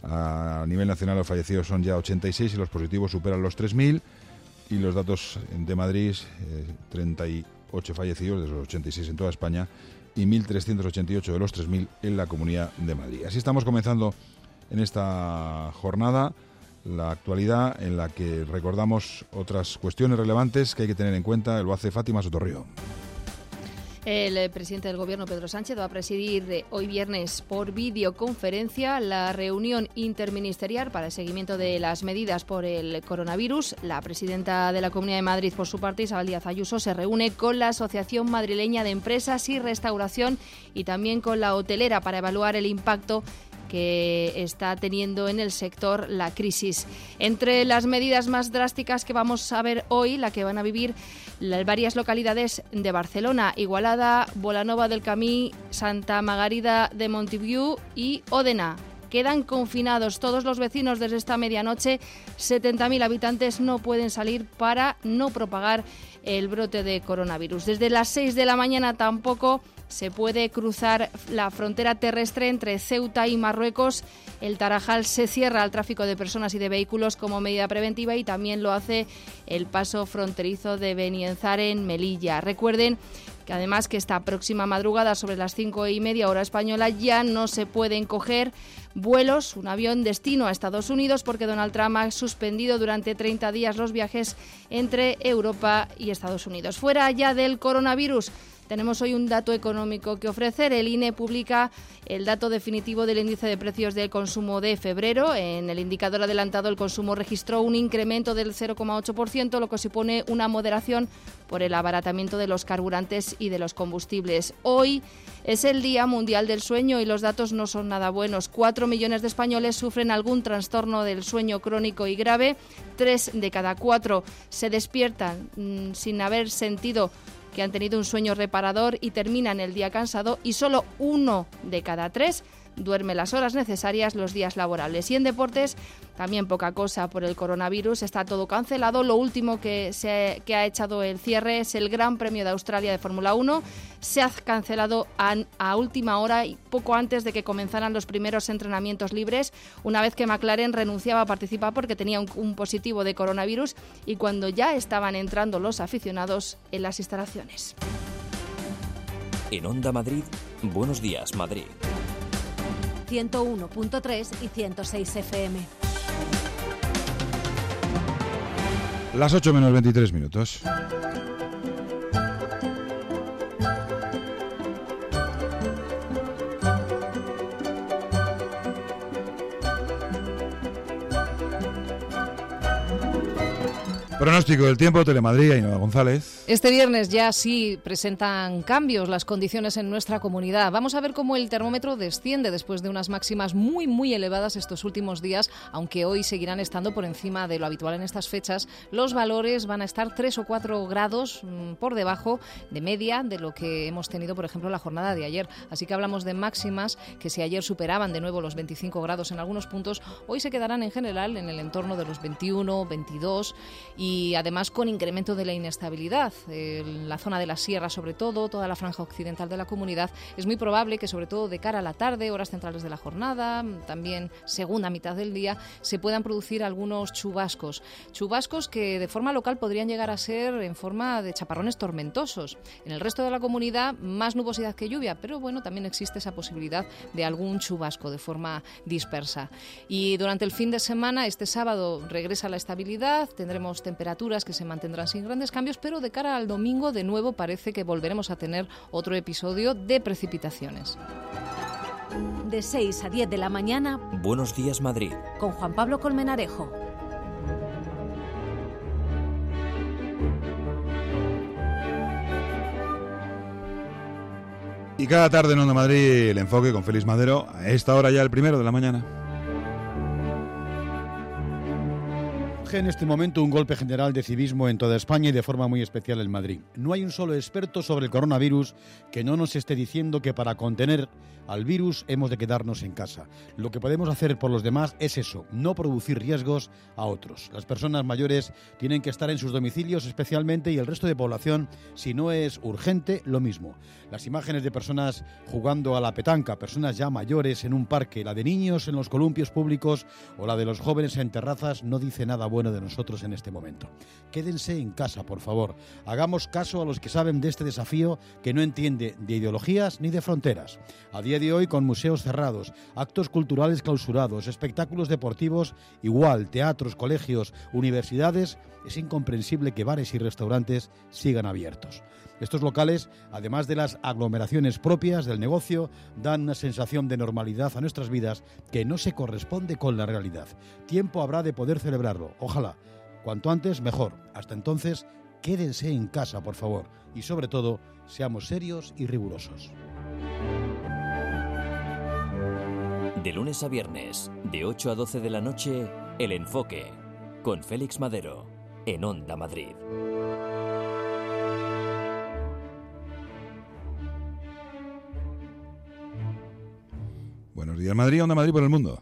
A nivel nacional los fallecidos son ya ochenta y seis y los positivos superan los tres mil. Y los datos de Madrid, eh, treinta y ocho fallecidos de los ochenta y seis en toda España y mil trescientos ochenta y ocho de los tres mil en la Comunidad de Madrid. Así estamos comenzando en esta jornada la actualidad en la que recordamos otras cuestiones relevantes que hay que tener en cuenta. Lo hace Fátima Sotorrío. El presidente del Gobierno, Pedro Sánchez, va a presidir hoy viernes por videoconferencia la reunión interministerial para el seguimiento de las medidas por el coronavirus. La presidenta de la Comunidad de Madrid, por su parte, Isabel Díaz Ayuso, se reúne con la Asociación Madrileña de Empresas y Restauración y también con la hotelera para evaluar el impacto que está teniendo en el sector la crisis. Entre las medidas más drásticas que vamos a ver hoy, la que van a vivir varias localidades de Barcelona: Igualada, Bolanova del Camí, Santa Margarida de Montiviu y Òdena. quedan confinados. Todos los vecinos desde esta medianoche, setenta mil habitantes no pueden salir para no propagar el brote de coronavirus. Desde las seis de la mañana tampoco se puede cruzar la frontera terrestre entre Ceuta y Marruecos. El Tarajal se cierra al tráfico de personas y de vehículos como medida preventiva y también lo hace el paso fronterizo de Benienzare en Melilla. Recuerden que además que esta próxima madrugada sobre las cinco y media hora española ya no se pueden coger vuelos, un avión destino a Estados Unidos porque Donald Trump ha suspendido durante treinta días los viajes entre Europa y Estados Unidos. Fuera ya del coronavirus, tenemos hoy un dato económico que ofrecer. El I N E publica el dato definitivo del índice de precios del consumo de febrero. En el indicador adelantado el consumo registró un incremento del cero coma ocho por ciento, lo que supone una moderación por el abaratamiento de los carburantes y de los combustibles. Hoy es el Día Mundial del Sueño y los datos no son nada buenos. Cuatro millones de españoles sufren algún trastorno del sueño crónico y grave. Tres de cada cuatro se despiertan mmm, sin haber sentido que han tenido un sueño reparador y terminan el día cansado, y solo uno de cada tres duerme las horas necesarias los días laborables. Y en deportes, también poca cosa por el coronavirus, está todo cancelado. Lo último que, se, que ha echado el cierre es el Gran Premio de Australia de Fórmula uno. Se ha cancelado a, a última hora y poco antes de que comenzaran los primeros entrenamientos libres, una vez que McLaren renunciaba a participar porque tenía un, un positivo de coronavirus y cuando ya estaban entrando los aficionados en las instalaciones. En Onda Madrid, Buenos Días, Madrid. ciento uno punto tres y ciento seis F M. Las ocho menos veintitrés minutos. Pronóstico del tiempo, Telemadrid, Ainhoa González. Este viernes ya sí presentan cambios las condiciones en nuestra comunidad. Vamos a ver cómo el termómetro desciende después de unas máximas muy, muy elevadas estos últimos días, aunque hoy seguirán estando por encima de lo habitual en estas fechas. Los valores van a estar tres o cuatro grados mmm, por debajo de media de lo que hemos tenido, por ejemplo, la jornada de ayer. Así que hablamos de máximas que si ayer superaban de nuevo los veinticinco grados en algunos puntos, hoy se quedarán en general en el entorno de los veintiuno, veintidós y y además con incremento de la inestabilidad. En la zona de la sierra, sobre todo, toda la franja occidental de la comunidad, es muy probable que, sobre todo de cara a la tarde, horas centrales de la jornada, también segunda mitad del día, se puedan producir algunos chubascos. Chubascos que de forma local podrían llegar a ser en forma de chaparrones tormentosos. En el resto de la comunidad, más nubosidad que lluvia, pero bueno, también existe esa posibilidad de algún chubasco de forma dispersa. Y durante el fin de semana, este sábado, regresa la estabilidad, tendremos temperaturas temperaturas que se mantendrán sin grandes cambios, pero de cara al domingo de nuevo parece que volveremos a tener otro episodio de precipitaciones. De seis a diez de la mañana, Buenos Días, Madrid, con Juan Pablo Colmenarejo. Y cada tarde en Onda Madrid, el enfoque con Félix Madero, a esta hora ya el primero de la mañana. En este momento un golpe general de civismo en toda España y de forma muy especial en Madrid. No hay un solo experto sobre el coronavirus que no nos esté diciendo que para contener al virus hemos de quedarnos en casa. Lo que podemos hacer por los demás es eso, no producir riesgos a otros. Las personas mayores tienen que estar en sus domicilios especialmente y el resto de población, si no es urgente, lo mismo. Las imágenes de personas jugando a la petanca, personas ya mayores en un parque, la de niños en los columpios públicos o la de los jóvenes en terrazas no dice nada bueno de nosotros en este momento. Quédense en casa, por favor. Hagamos caso a los que saben de este desafío que no entiende de ideologías ni de fronteras. A día de hoy, con museos cerrados, actos culturales clausurados, espectáculos deportivos igual, teatros, colegios, universidades, es incomprensible que bares y restaurantes sigan abiertos. Estos locales, además de las aglomeraciones propias del negocio, dan una sensación de normalidad a nuestras vidas que no se corresponde con la realidad. Tiempo habrá de poder celebrarlo, ojalá. Cuanto antes, mejor. Hasta entonces, quédense en casa, por favor. Y sobre todo, seamos serios y rigurosos. De lunes a viernes, de ocho a doce de la noche, El Enfoque, con Félix Madero, en Onda Madrid. Buenos Buenos días, Madrid, Onda Madrid por el mundo.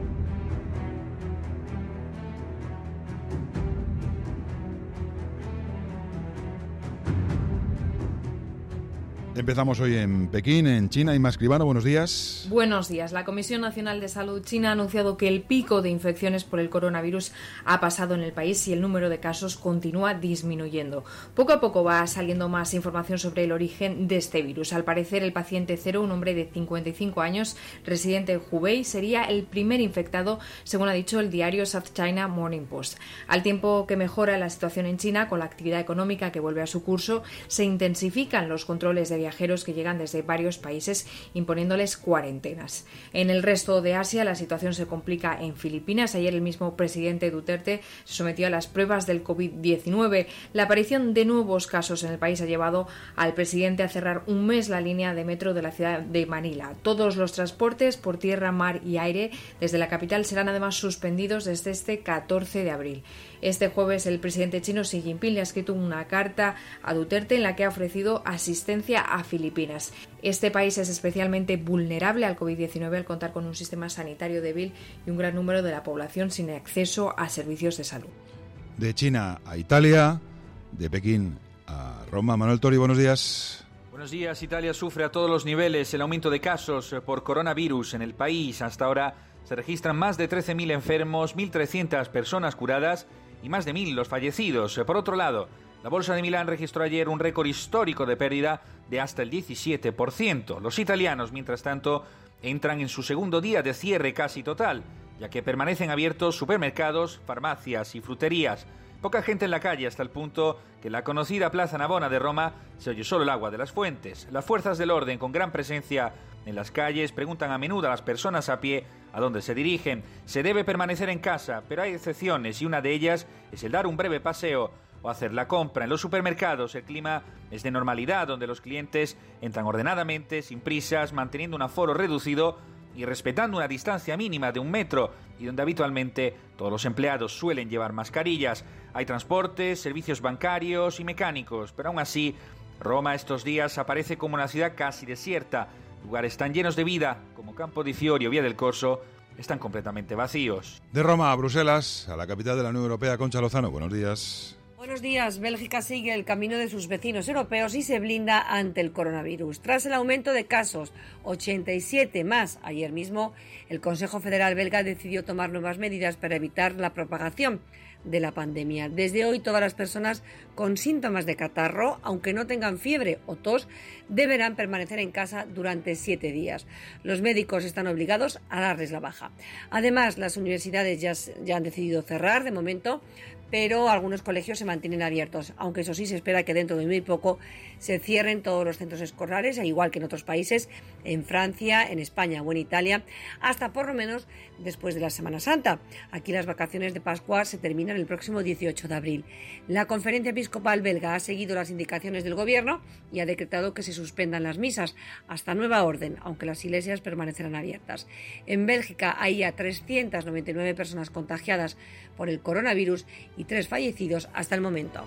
Empezamos hoy en Pekín, en China. Inma Escribano, buenos días. Buenos días. La Comisión Nacional de Salud China ha anunciado que el pico de infecciones por el coronavirus ha pasado en el país y el número de casos continúa disminuyendo. Poco a poco va saliendo más información sobre el origen de este virus. Al parecer, el paciente cero, un hombre de cincuenta y cinco años, residente en Hubei, sería el primer infectado, según ha dicho el diario South China Morning Post. Al tiempo que mejora la situación en China, con la actividad económica que vuelve a su curso, se intensifican los controles de viajeros que llegan desde varios países imponiéndoles cuarentenas. En el resto de Asia la situación se complica en Filipinas. Ayer el mismo presidente Duterte se sometió a las pruebas del covid diecinueve. La aparición de nuevos casos en el país ha llevado al presidente a cerrar un mes la línea de metro de la ciudad de Manila. Todos los transportes por tierra, mar y aire desde la capital serán además suspendidos desde este catorce de abril. Este jueves el presidente chino Xi Jinping le ha escrito una carta a Duterte en la que ha ofrecido asistencia a Filipinas. Este país es especialmente vulnerable al covid diecinueve al contar con un sistema sanitario débil y un gran número de la población sin acceso a servicios de salud. De China a Italia, de Pekín a Roma. Manuel Tori, buenos días. Buenos días. Italia sufre a todos los niveles el aumento de casos por coronavirus en el país. Hasta ahora se registran más de trece mil enfermos, mil trescientas personas curadas y más de mil los fallecidos. Por otro lado, la Bolsa de Milán registró ayer un récord histórico de pérdida de hasta el diecisiete por ciento. Los italianos, mientras tanto, entran en su segundo día de cierre casi total, ya que permanecen abiertos supermercados, farmacias y fruterías. Poca gente en la calle hasta el punto que en la conocida Plaza Navona de Roma se oye solo el agua de las fuentes. Las fuerzas del orden, con gran presencia en las calles, preguntan a menudo a las personas a pie a dónde se dirigen. Se debe permanecer en casa, pero hay excepciones y una de ellas es el dar un breve paseo o hacer la compra. En los supermercados el clima es de normalidad, donde los clientes entran ordenadamente, sin prisas, manteniendo un aforo reducido y respetando una distancia mínima de un metro, y donde habitualmente todos los empleados suelen llevar mascarillas. Hay transportes, servicios bancarios y mecánicos, pero aún así Roma estos días aparece como una ciudad casi desierta. Lugares tan llenos de vida como Campo di Fiori o Vía del Corso están completamente vacíos. De Roma a Bruselas, a la capital de la Unión Europea, Concha Lozano, buenos días. Buenos días. Bélgica sigue el camino de sus vecinos europeos y se blinda ante el coronavirus. Tras el aumento de casos, ochenta y siete más ayer mismo, el Consejo Federal belga decidió tomar nuevas medidas para evitar la propagación de la pandemia. Desde hoy, todas las personas con síntomas de catarro, aunque no tengan fiebre o tos, deberán permanecer en casa durante siete días. Los médicos están obligados a darles la baja. Además, las universidades ya, ya han decidido cerrar de momento, pero algunos colegios se mantienen abiertos, aunque eso sí se espera que dentro de muy poco se cierren todos los centros escolares, al igual que en otros países, en Francia, en España o en Italia, hasta por lo menos después de la Semana Santa. Aquí las vacaciones de Pascua se terminan el próximo dieciocho de abril. La Conferencia Episcopal belga ha seguido las indicaciones del gobierno y ha decretado que se suspendan las misas hasta nueva orden, aunque las iglesias permanecerán abiertas. En Bélgica hay ya trescientas noventa y nueve personas contagiadas por el coronavirus y tres fallecidos hasta el momento.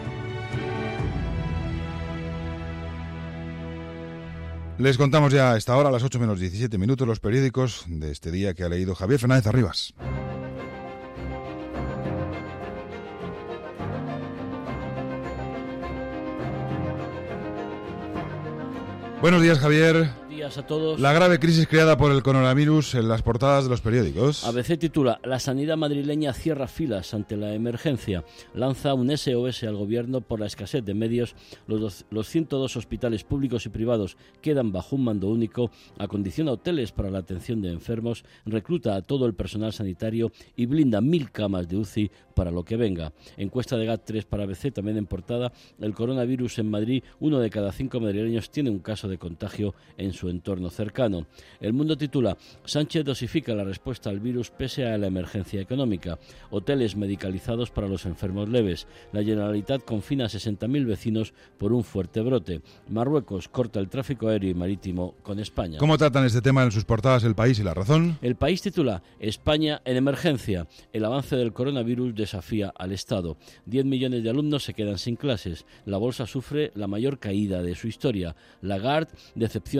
Les contamos ya a esta hora, a las ocho menos diecisiete minutos, los periódicos de este día que ha leído Javier Fernández Arribas. Buenos días, Javier. Buenos días a todos. La grave crisis creada por el coronavirus en las portadas de los periódicos. A B C titula: La sanidad madrileña cierra filas ante la emergencia. Lanza un S O S al gobierno por la escasez de medios. Los, dos, los ciento dos hospitales públicos y privados quedan bajo un mando único. Acondiciona hoteles para la atención de enfermos. Recluta a todo el personal sanitario y blinda mil camas de U C I para lo que venga. Encuesta de G A T tres para A B C, también en portada: el coronavirus en Madrid. Uno de cada cinco madrileños tiene un caso de contagio en su entorno cercano. El Mundo titula: Sánchez dosifica la respuesta al virus pese a la emergencia económica. Hoteles medicalizados para los enfermos leves. La Generalitat confina a sesenta mil vecinos por un fuerte brote. Marruecos corta el tráfico aéreo y marítimo con España. ¿Cómo tratan este tema en sus portadas El País y La Razón? El País titula: España en emergencia. El avance del coronavirus desafía al Estado. diez millones de alumnos se quedan sin clases. La bolsa sufre la mayor caída de su historia. Lagarde decepciona con su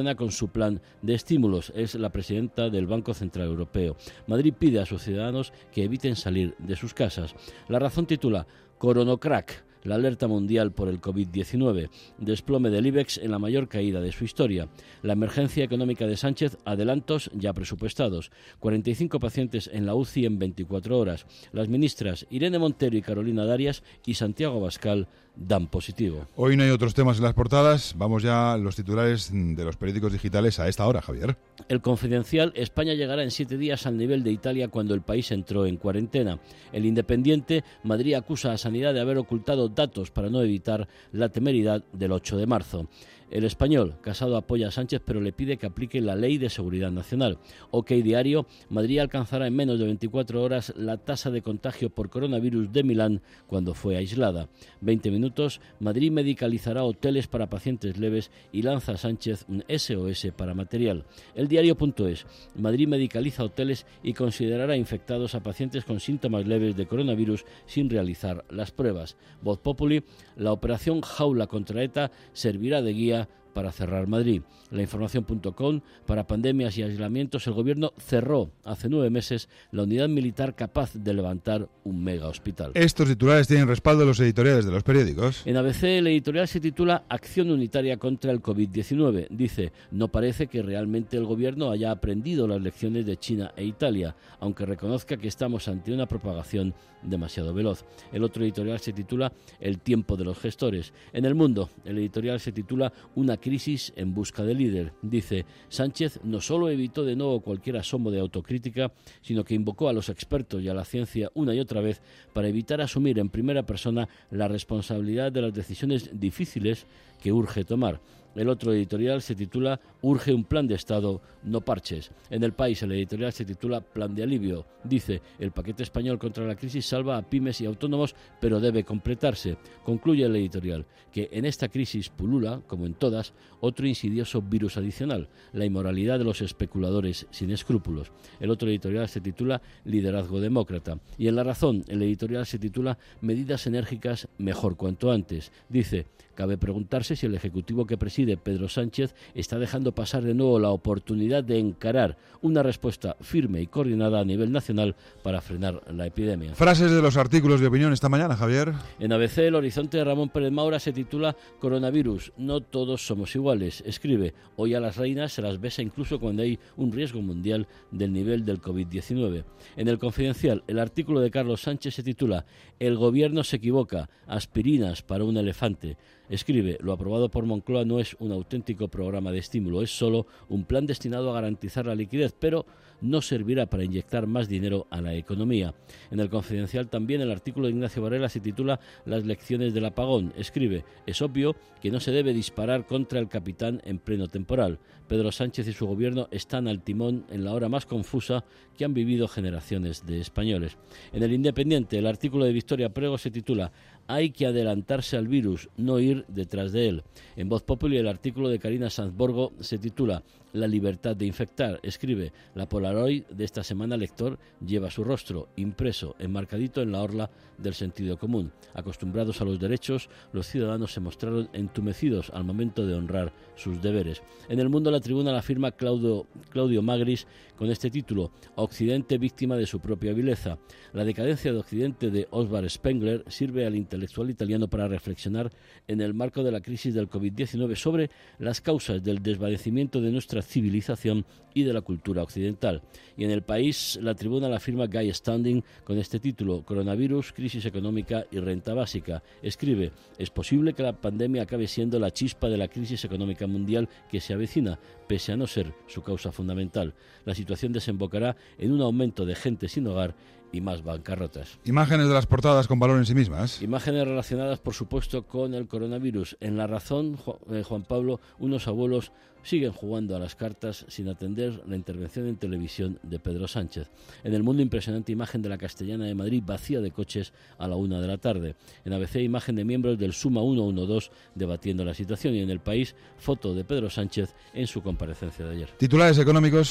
su plan de estímulos. Es la presidenta del Banco Central Europeo. Madrid pide a sus ciudadanos que eviten salir de sus casas. La Razón titula Coronocrack, la alerta mundial por el COVID diecinueve, desplome del IBEX en la mayor caída de su historia, la emergencia económica de Sánchez, adelantos ya presupuestados, cuarenta y cinco pacientes en la U C I en veinticuatro horas, las ministras Irene Montero y Carolina Darias y Santiago Abascal dan positivo. Hoy no hay otros temas en las portadas, vamos ya a los titulares de los periódicos digitales a esta hora, Javier. El Confidencial, España llegará en siete días al nivel de Italia cuando el país entró en cuarentena. El Independiente, Madrid acusa a Sanidad de haber ocultado datos para no evitar la temeridad del ocho de marzo. El Español, Casado apoya a Sánchez pero le pide que aplique la Ley de Seguridad Nacional. OK Diario, Madrid alcanzará en menos de veinticuatro horas la tasa de contagio por coronavirus de Milán cuando fue aislada. veinte minutos, Madrid medicalizará hoteles para pacientes leves y lanza a Sánchez un S O S para material. El Diario.es, Madrid medicaliza hoteles y considerará infectados a pacientes con síntomas leves de coronavirus sin realizar las pruebas. Voz Populi, la operación Jaula contra ETA servirá de guía para cerrar Madrid. La información punto com, para pandemias y aislamientos, el gobierno cerró hace nueve meses la unidad militar capaz de levantar un mega hospital. Estos titulares tienen respaldo en los editoriales de los periódicos. En A B C el editorial se titula Acción unitaria contra el COVID diecinueve. Dice, no parece que realmente el gobierno haya aprendido las lecciones de China e Italia, aunque reconozca que estamos ante una propagación demasiado veloz. El otro editorial se titula El tiempo de los gestores. En El Mundo, el editorial se titula Una crisis en busca de líder. Dice, Sánchez no solo evitó de nuevo cualquier asomo de autocrítica, sino que invocó a los expertos y a la ciencia una y otra vez para evitar asumir en primera persona la responsabilidad de las decisiones difíciles que urge tomar. El otro editorial se titula Urge un plan de Estado, no parches. En El País el editorial se titula Plan de alivio. Dice, el paquete español contra la crisis salva a pymes y autónomos, pero debe completarse. Concluye el editorial que en esta crisis pulula, como en todas, otro insidioso virus adicional, la inmoralidad de los especuladores sin escrúpulos. El otro editorial se titula Liderazgo demócrata. Y en La Razón el editorial se titula Medidas enérgicas, mejor cuanto antes. Dice, cabe preguntarse si el Ejecutivo que preside Pedro Sánchez está dejando pasar de nuevo la oportunidad de encarar una respuesta firme y coordinada a nivel nacional para frenar la epidemia. Frases de los artículos de opinión esta mañana, Javier. En A B C el Horizonte de Ramón Pérez Maura se titula Coronavirus, no todos somos iguales. Escribe, hoy a las reinas se las besa incluso cuando hay un riesgo mundial del nivel del COVID diecinueve. En El Confidencial, el artículo de Carlos Sánchez se titula El gobierno se equivoca, aspirinas para un elefante. Escribe, lo aprobado por Moncloa no es un auténtico programa de estímulo, es solo un plan destinado a garantizar la liquidez, pero no servirá para inyectar más dinero a la economía. En El Confidencial también el artículo de Ignacio Varela se titula Las lecciones del apagón. Escribe, es obvio que no se debe disparar contra el capitán en pleno temporal. Pedro Sánchez y su gobierno están al timón en la hora más confusa que han vivido generaciones de españoles. En El Independiente el artículo de Victoria Prego se titula Hay que adelantarse al virus, no ir detrás de él. En Voz Populi el artículo de Karina Sanz Borgo se titula La libertad de infectar. Escribe, la Polaroid de esta semana lector lleva su rostro impreso, enmarcadito en la orla del sentido común. Acostumbrados a los derechos, los ciudadanos se mostraron entumecidos al momento de honrar sus deberes. En El Mundo la Tribuna la firma Claudio, Claudio Magris con este título, Occidente víctima de su propia vileza. La decadencia de Occidente de Oswald Spengler sirve al intelectual italiano para reflexionar en el marco de la crisis del COVID diecinueve sobre las causas del desvanecimiento de nuestra civilización y de la cultura occidental. Y en El País la Tribuna la firma Guy Standing con este título, Coronavirus, crisis económica y renta básica. Escribe, es posible que la pandemia acabe siendo la chispa de la crisis económica mundial que se avecina, pese a no ser su causa fundamental. La situación desembocará en un aumento de gente sin hogar y más bancarrotas. Imágenes de las portadas con valor en sí mismas. Imágenes relacionadas, por supuesto, con el coronavirus. En La Razón, Juan Pablo, unos abuelos siguen jugando a las cartas sin atender la intervención en televisión de Pedro Sánchez. En El Mundo, impresionante imagen de la Castellana de Madrid vacía de coches a la una de la tarde. En A B C, imagen de miembros del Suma ciento doce debatiendo la situación. Y en El País, foto de Pedro Sánchez en su comparecencia de ayer. Titulares económicos.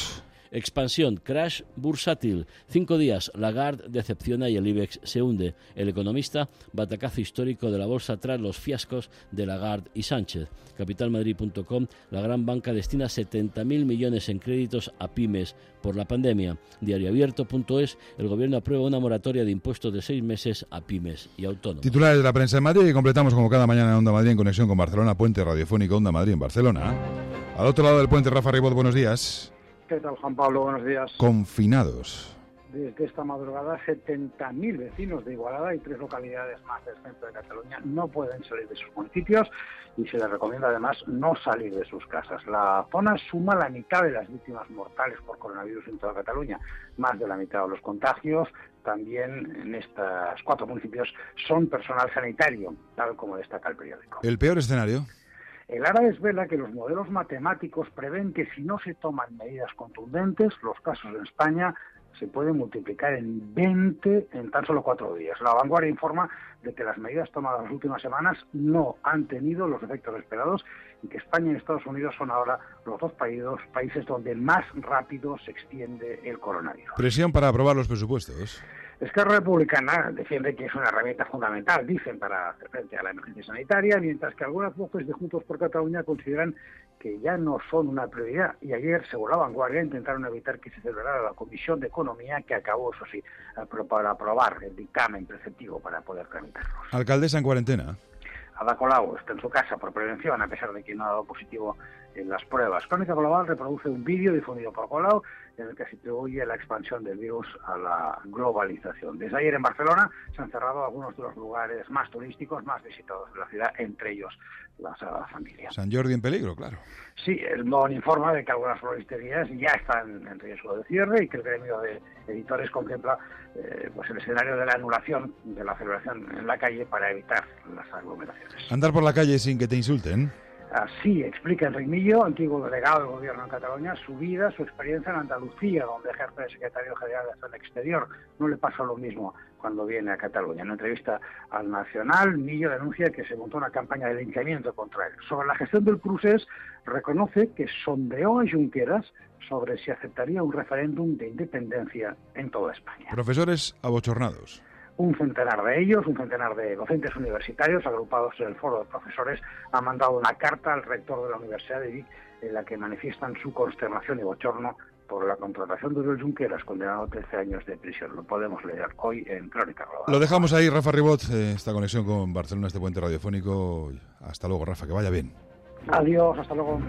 Expansión, crash bursátil. Cinco días, Lagarde decepciona y el IBEX se hunde. El Economista, batacazo histórico de la bolsa tras los fiascos de Lagarde y Sánchez. capital madrid punto com, la gran banca destina setenta mil millones en créditos a pymes por la pandemia. Diario Abierto punto es, el gobierno aprueba una moratoria de impuestos de seis meses a pymes y autónomos. Titulares de la prensa en Madrid y completamos como cada mañana en Onda Madrid en conexión con Barcelona, puente radiofónico Onda Madrid en Barcelona. Al otro lado del puente, Rafa Ribot, buenos días. ¿Qué tal, Juan Pablo? Buenos días. Confinados. Desde esta madrugada, setenta mil vecinos de Igualada y tres localidades más del centro de Cataluña no pueden salir de sus municipios y se les recomienda además no salir de sus casas. La zona suma la mitad de las víctimas mortales por coronavirus en toda Cataluña. Más de la mitad de los contagios también en estos cuatro municipios son personal sanitario, tal como destaca el periódico. ¿El peor escenario? El ARA desvela que los modelos matemáticos prevén que si no se toman medidas contundentes, los casos en España se pueden multiplicar en veinte en tan solo cuatro días. La Vanguardia informa de que las medidas tomadas las últimas semanas no han tenido los efectos esperados y que España y Estados Unidos son ahora los dos países, países donde más rápido se extiende el coronavirus. Presión para aprobar los presupuestos. Esquerra Republicana defiende que es una herramienta fundamental, dicen, para hacer frente a la emergencia sanitaria, mientras que algunas voces de Juntos por Cataluña consideran que ya no son una prioridad. Y ayer, según La Vanguardia, intentaron evitar que se celebrara la Comisión de Economía, que acabó, eso sí, para aprobar el dictamen preceptivo para poder tramitarlos. Alcaldesa en cuarentena. Ada Colau está en su casa por prevención, a pesar de que no ha dado positivo en las pruebas. Crónica Global reproduce un vídeo difundido por Colau en el que se atribuye la expansión del virus a la globalización. Desde ayer en Barcelona se han cerrado algunos de los lugares más turísticos, más visitados de la ciudad, entre ellos la Sagrada Familia. San Jordi en peligro, claro. Sí, el Mon informa de que algunas floristerías ya están en riesgo de cierre y que el gremio de editores contempla eh, pues el escenario de la anulación de la celebración en la calle para evitar las aglomeraciones. Andar por la calle sin que te insulten. Así explica Enric Millo, antiguo delegado del Gobierno en Cataluña, su vida, su experiencia en Andalucía, donde ejerce de secretario general de Acción Exterior. No le pasa lo mismo cuando viene a Cataluña. En una entrevista al Nacional, Millo denuncia que se montó una campaña de linchamiento contra él. Sobre la gestión del Prusés, reconoce que sondeó a Junqueras sobre si aceptaría un referéndum de independencia en toda España. Profesores abochornados. Un centenar de ellos, un centenar de docentes universitarios agrupados en el foro de profesores, han mandado una carta al rector de la Universidad de Vic en la que manifiestan su consternación y bochorno por la contratación de Oriol Junqueras, condenado a trece años de prisión. Lo podemos leer hoy en Crónica Global. Lo dejamos ahí, Rafa Ribot, eh, esta conexión con Barcelona, este puente radiofónico. Hasta luego, Rafa, que vaya bien. Adiós, hasta luego.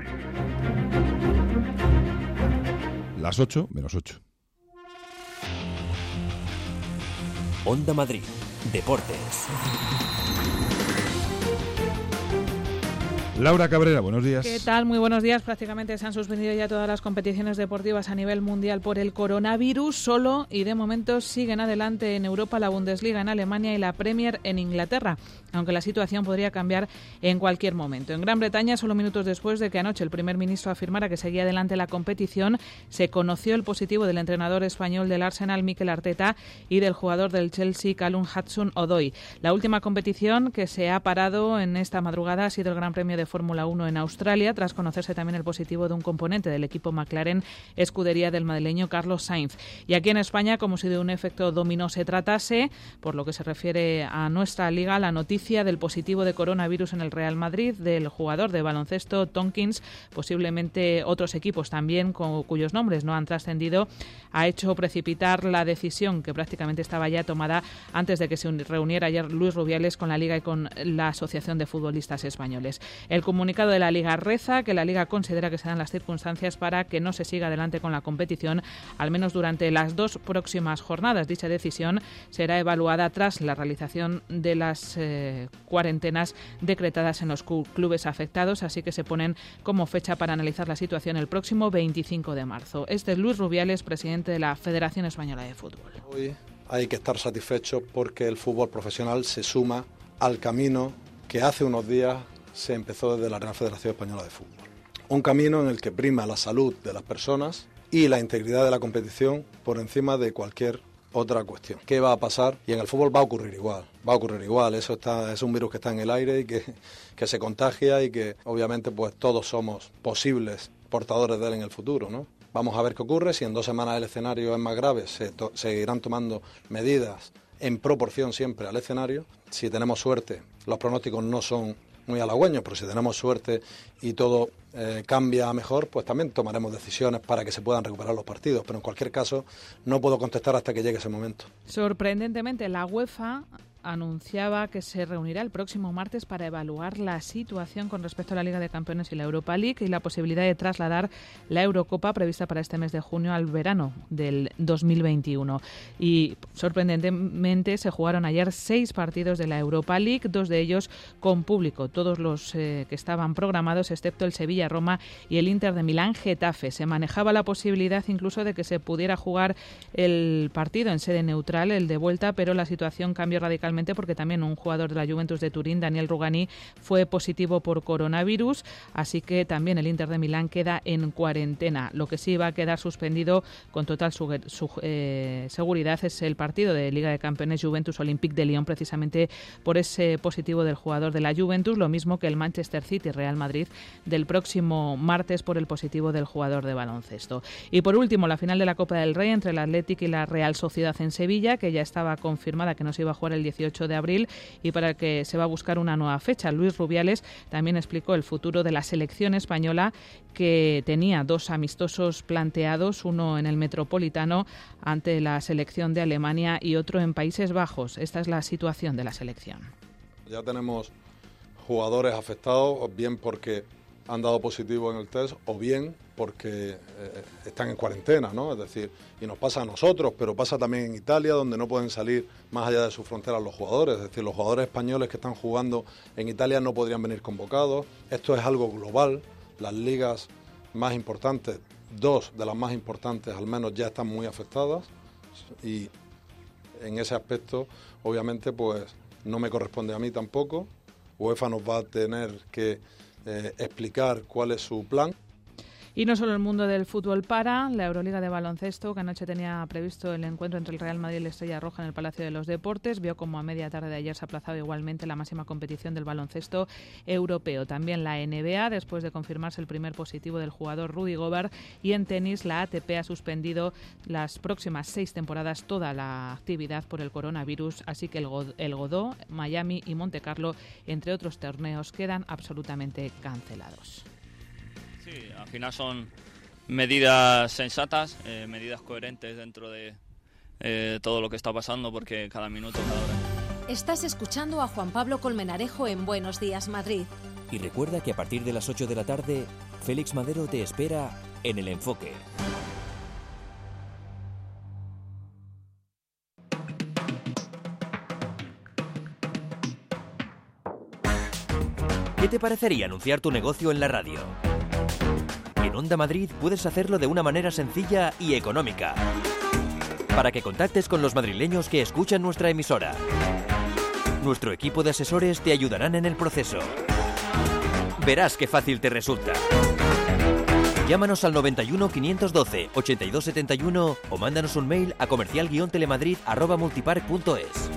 Las ocho menos ocho. Onda Madrid, Deportes. Laura Cabrera, buenos días. ¿Qué tal? Muy buenos días. Prácticamente se han suspendido ya todas las competiciones deportivas a nivel mundial por el coronavirus. Solo y de momento siguen adelante en Europa la Bundesliga en Alemania y la Premier en Inglaterra, aunque la situación podría cambiar en cualquier momento. En Gran Bretaña, solo minutos después de que anoche el primer ministro afirmara que seguía adelante la competición, se conoció el positivo del entrenador español del Arsenal, Mikel Arteta, y del jugador del Chelsea, Callum Hudson-Odoi. La última competición que se ha parado en esta madrugada ha sido el Gran Premio de Fórmula uno en Australia, tras conocerse también el positivo de un componente del equipo McLaren, escudería del madrileño Carlos Sainz. Y aquí en España, como si de un efecto dominó se tratase, por lo que se refiere a nuestra liga, la noticia del positivo de coronavirus en el Real Madrid, del jugador de baloncesto Tompkins, posiblemente otros equipos también con, cuyos nombres no han trascendido, ha hecho precipitar la decisión que prácticamente estaba ya tomada antes de que se reuniera ayer Luis Rubiales con la Liga y con la Asociación de Futbolistas Españoles. El comunicado de la Liga reza que la Liga considera que se dan las circunstancias para que no se siga adelante con la competición, al menos durante las dos próximas jornadas. Dicha decisión será evaluada tras la realización de las eh, cuarentenas decretadas en los clubes afectados, así que se ponen como fecha para analizar la situación el próximo veinticinco de marzo. Este es Luis Rubiales, presidente de la Federación Española de Fútbol. Hoy hay que estar satisfecho porque el fútbol profesional se suma al camino que hace unos días se empezó desde la Real Federación Española de Fútbol. Un camino en el que prima la salud de las personas y la integridad de la competición por encima de cualquier otra cuestión. ¿Qué va a pasar? Y en el fútbol va a ocurrir igual, va a ocurrir igual. Eso está, es un virus que está en el aire y que, que se contagia y que obviamente pues todos somos posibles portadores de él en el futuro, ¿no? Vamos a ver qué ocurre, si en dos semanas el escenario es más grave, se to- seguirán tomando medidas en proporción siempre al escenario. Si tenemos suerte, los pronósticos no son muy halagüeños, pero si tenemos suerte y todo eh, cambia a mejor, pues también tomaremos decisiones para que se puedan recuperar los partidos. Pero en cualquier caso, no puedo contestar hasta que llegue ese momento. Sorprendentemente, la UEFA anunciaba que se reunirá el próximo martes para evaluar la situación con respecto a la Liga de Campeones y la Europa League y la posibilidad de trasladar la Eurocopa prevista para este mes de junio al verano del dos mil veintiuno. Y sorprendentemente se jugaron ayer seis partidos de la Europa League, dos de ellos con público, todos los eh, que estaban programados excepto el Sevilla-Roma y el Inter de Milán-Getafe. Se manejaba la posibilidad incluso de que se pudiera jugar el partido en sede neutral, el de vuelta, pero la situación cambió radicalmente porque también un jugador de la Juventus de Turín, Daniel Rugani, fue positivo por coronavirus, así que también el Inter de Milán queda en cuarentena. Lo que sí va a quedar suspendido con total su, su, eh, seguridad es el partido de Liga de Campeones Juventus-Olympique de Lyon, precisamente por ese positivo del jugador de la Juventus, lo mismo que el Manchester City-Real Madrid del próximo martes por el positivo del jugador de baloncesto. Y por último, la final de la Copa del Rey entre el Athletic y la Real Sociedad en Sevilla, que ya estaba confirmada que no se iba a jugar el dieciocho de abril y para el que se va a buscar una nueva fecha. Luis Rubiales también explicó el futuro de la selección española, que tenía dos amistosos planteados, uno en el Metropolitano ante la selección de Alemania y otro en Países Bajos. Esta es la situación de la selección. Ya tenemos jugadores afectados, bien porque han dado positivo en el test o bien porque eh, están en cuarentena, ¿no? Es decir, y nos pasa a nosotros, pero pasa también en Italia, donde no pueden salir más allá de sus fronteras los jugadores. Es decir, los jugadores españoles que están jugando en Italia no podrían venir convocados. Esto es algo global. Las ligas más importantes, dos de las más importantes al menos, ya están muy afectadas y en ese aspecto, obviamente, pues no me corresponde a mí tampoco. UEFA nos va a tener que eh, explicar cuál es su plan. Y no solo el mundo del fútbol para, la Euroliga de baloncesto, que anoche tenía previsto el encuentro entre el Real Madrid y la Estrella Roja en el Palacio de los Deportes, vio como a media tarde de ayer se ha aplazado igualmente la máxima competición del baloncesto europeo. También la N B A, después de confirmarse el primer positivo del jugador Rudy Gobert, y en tenis la A T P ha suspendido las próximas seis temporadas toda la actividad por el coronavirus, así que el, God- el Godó, Miami y Monte Carlo, entre otros torneos, quedan absolutamente cancelados. Sí, al final son medidas sensatas, eh, medidas coherentes dentro de eh, todo lo que está pasando, porque cada minuto, cada hora. Estás escuchando a Juan Pablo Colmenarejo en Buenos Días, Madrid. Y recuerda que a partir de las ocho de la tarde, Félix Madero te espera en El Enfoque. ¿Qué te parecería anunciar tu negocio en la radio? En Onda Madrid puedes hacerlo de una manera sencilla y económica, para que contactes con los madrileños que escuchan nuestra emisora. Nuestro equipo de asesores te ayudarán en el proceso. Verás qué fácil te resulta. Llámanos al noventa y uno, quinientos doce, ochenta y dos setenta y uno o mándanos un mail a comercial guion telemadrid arroba multipark punto es.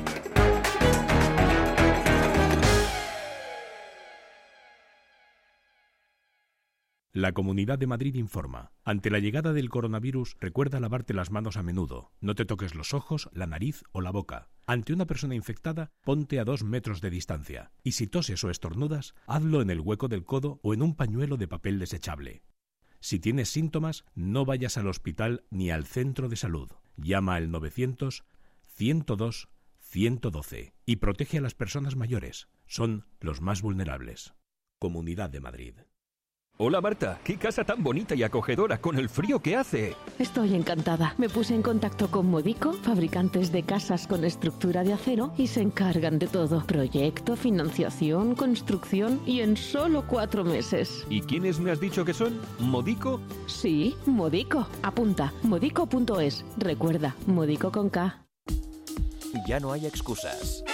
La Comunidad de Madrid informa. Ante la llegada del coronavirus, recuerda lavarte las manos a menudo. No te toques los ojos, la nariz o la boca. Ante una persona infectada, ponte a dos metros de distancia. Y si toses o estornudas, hazlo en el hueco del codo o en un pañuelo de papel desechable. Si tienes síntomas, no vayas al hospital ni al centro de salud. Llama al novecientos, ciento dos, ciento doce y protege a las personas mayores. Son los más vulnerables. Comunidad de Madrid. Hola Marta, qué casa tan bonita y acogedora con el frío que hace. Estoy encantada. Me puse en contacto con Modico, fabricantes de casas con estructura de acero, y se encargan de todo. Proyecto, financiación, construcción y en solo cuatro meses. ¿Y quiénes me has dicho que son? ¿Modico? Sí, Modico. Apunta, modico punto es. Recuerda, Modico con K. Ya no hay excusas.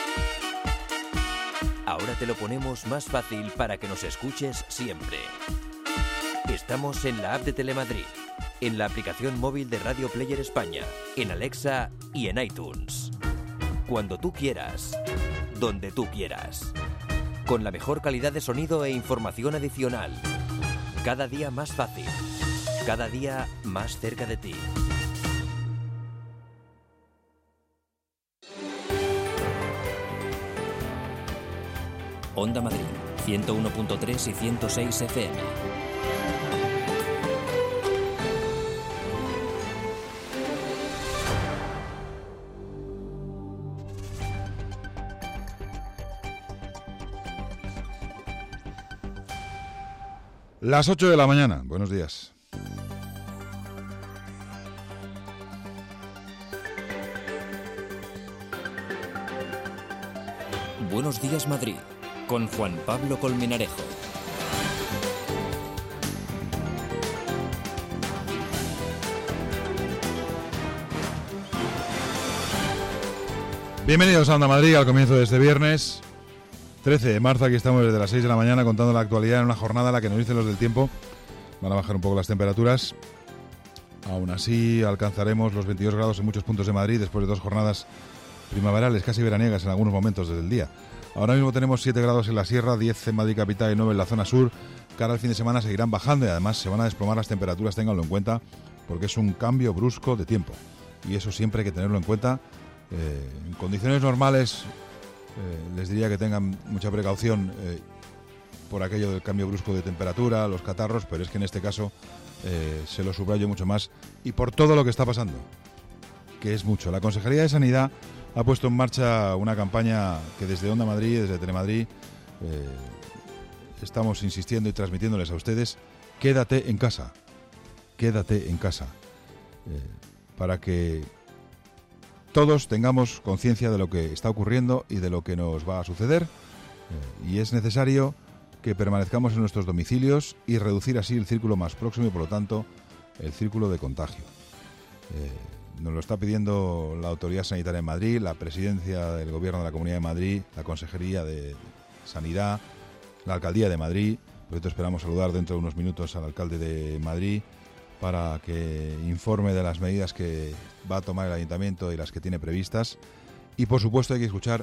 Ahora te lo ponemos más fácil para que nos escuches siempre. Estamos en la app de Telemadrid, en la aplicación móvil de Radio Player España, en Alexa y en iTunes. Cuando tú quieras, donde tú quieras. Con la mejor calidad de sonido e información adicional. Cada día más fácil. Cada día más cerca de ti. Onda Madrid, ciento uno punto tres y ciento seis F M. Las ocho de la mañana. Buenos días. Buenos días, Madrid, con Juan Pablo Colmenarejo. Bienvenidos a Onda Madrid al comienzo de este viernes trece de marzo. Aquí estamos desde las seis de la mañana contando la actualidad en una jornada en la que nos dicen los del tiempo van a bajar un poco las temperaturas. Aún así alcanzaremos los veintidós grados en muchos puntos de Madrid después de dos jornadas primaverales, casi veraniegas en algunos momentos desde el día. Ahora mismo tenemos siete grados en la sierra, diez en Madrid capital y nueve en la zona sur. Cara al fin de semana seguirán bajando y además se van a desplomar las temperaturas, ténganlo en cuenta, porque es un cambio brusco de tiempo. Y eso siempre hay que tenerlo en cuenta. Eh, en condiciones normales eh, les diría que tengan mucha precaución eh, por aquello del cambio brusco de temperatura, los catarros, pero es que en este caso eh, se lo subrayo mucho más y por todo lo que está pasando, que es mucho. La Consejería de Sanidad ha puesto en marcha una campaña que desde Onda Madrid, desde Telemadrid, eh, estamos insistiendo y transmitiéndoles a ustedes: quédate en casa, quédate en casa, eh, para que todos tengamos conciencia de lo que está ocurriendo y de lo que nos va a suceder, eh, y es necesario que permanezcamos en nuestros domicilios y reducir así el círculo más próximo y por lo tanto el círculo de contagio. Eh, Nos lo está pidiendo la Autoridad Sanitaria en Madrid, la Presidencia del Gobierno de la Comunidad de Madrid, la Consejería de Sanidad, la Alcaldía de Madrid. Por cierto, esperamos saludar dentro de unos minutos al alcalde de Madrid para que informe de las medidas que va a tomar el Ayuntamiento y las que tiene previstas. Y por supuesto hay que escuchar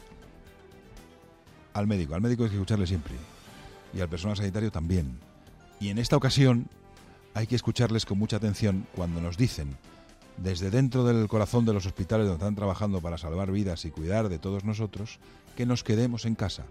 al médico. Al médico hay que escucharle siempre. Y al personal sanitario también. Y en esta ocasión hay que escucharles con mucha atención cuando nos dicen, desde dentro del corazón de los hospitales donde están trabajando para salvar vidas y cuidar de todos nosotros, que nos quedemos en casa.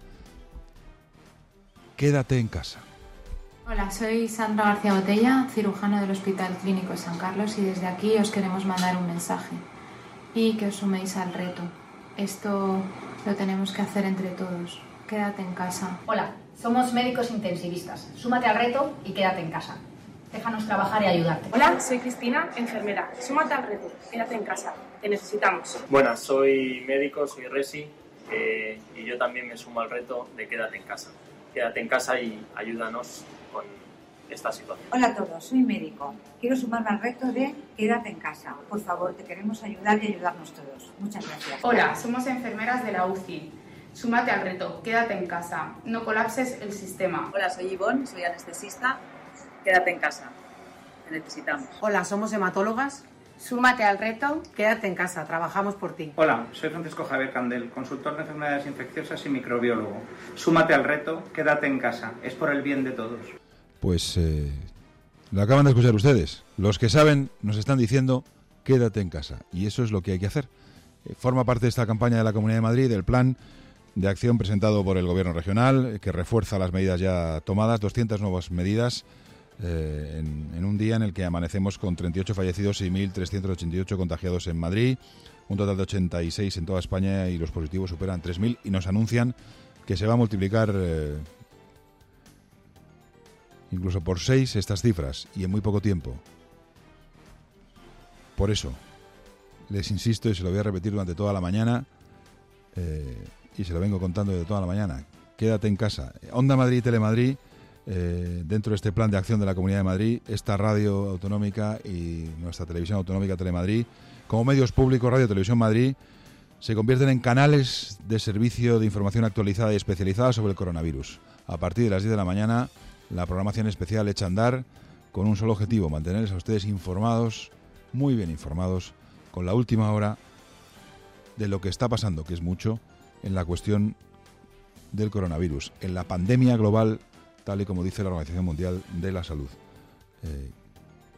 Quédate en casa. Hola, soy Sandra García Botella, cirujano del Hospital Clínico San Carlos, y desde aquí os queremos mandar un mensaje y que os suméis al reto. Esto lo tenemos que hacer entre todos. Quédate en casa. Hola, somos médicos intensivistas. Súmate al reto y quédate en casa. Déjanos trabajar y ayudarte. Hola, soy Cristina, enfermera. Súmate al reto, quédate en casa, te necesitamos. Buenas, soy médico, soy Resi, eh, y yo también me sumo al reto de quédate en casa. Quédate en casa y ayúdanos con esta situación. Hola a todos, soy médico. Quiero sumarme al reto de quédate en casa. Por favor, te queremos ayudar y ayudarnos todos. Muchas gracias. Hola, somos enfermeras de la U C I. Súmate al reto, quédate en casa. No colapses el sistema. Hola, soy Ivonne, soy anestesista. Quédate en casa, te necesitamos. Hola, somos hematólogas. Súmate al reto, quédate en casa, trabajamos por ti. Hola, soy Francisco Javier Candel, consultor de enfermedades infecciosas y microbiólogo. Súmate al reto, quédate en casa, es por el bien de todos. Pues eh, lo acaban de escuchar ustedes. Los que saben nos están diciendo quédate en casa, y eso es lo que hay que hacer. Eh, forma parte de esta campaña de la Comunidad de Madrid, del plan de acción presentado por el Gobierno regional, que refuerza las medidas ya tomadas, doscientas nuevas medidas, Eh, en, en un día en el que amanecemos con treinta y ocho fallecidos y mil trescientos ochenta y ocho contagiados en Madrid, un total de ochenta y seis en toda España, y los positivos superan tres mil y nos anuncian que se va a multiplicar eh, incluso por seis estas cifras y en muy poco tiempo. Por eso les insisto y se lo voy a repetir durante toda la mañana, eh, y se lo vengo contando de toda la mañana: quédate en casa. Onda Madrid y Telemadrid, Eh, dentro de este plan de acción de la Comunidad de Madrid, esta radio autonómica y nuestra televisión autonómica Telemadrid, como medios públicos, Radio Televisión Madrid, se convierten en canales de servicio de información actualizada y especializada sobre el coronavirus. A partir de las diez de la mañana, la programación especial echa a andar con un solo objetivo: mantenerles a ustedes informados, muy bien informados, con la última hora de lo que está pasando, que es mucho, en la cuestión del coronavirus, en la pandemia global, tal y como dice la Organización Mundial de la Salud. Eh,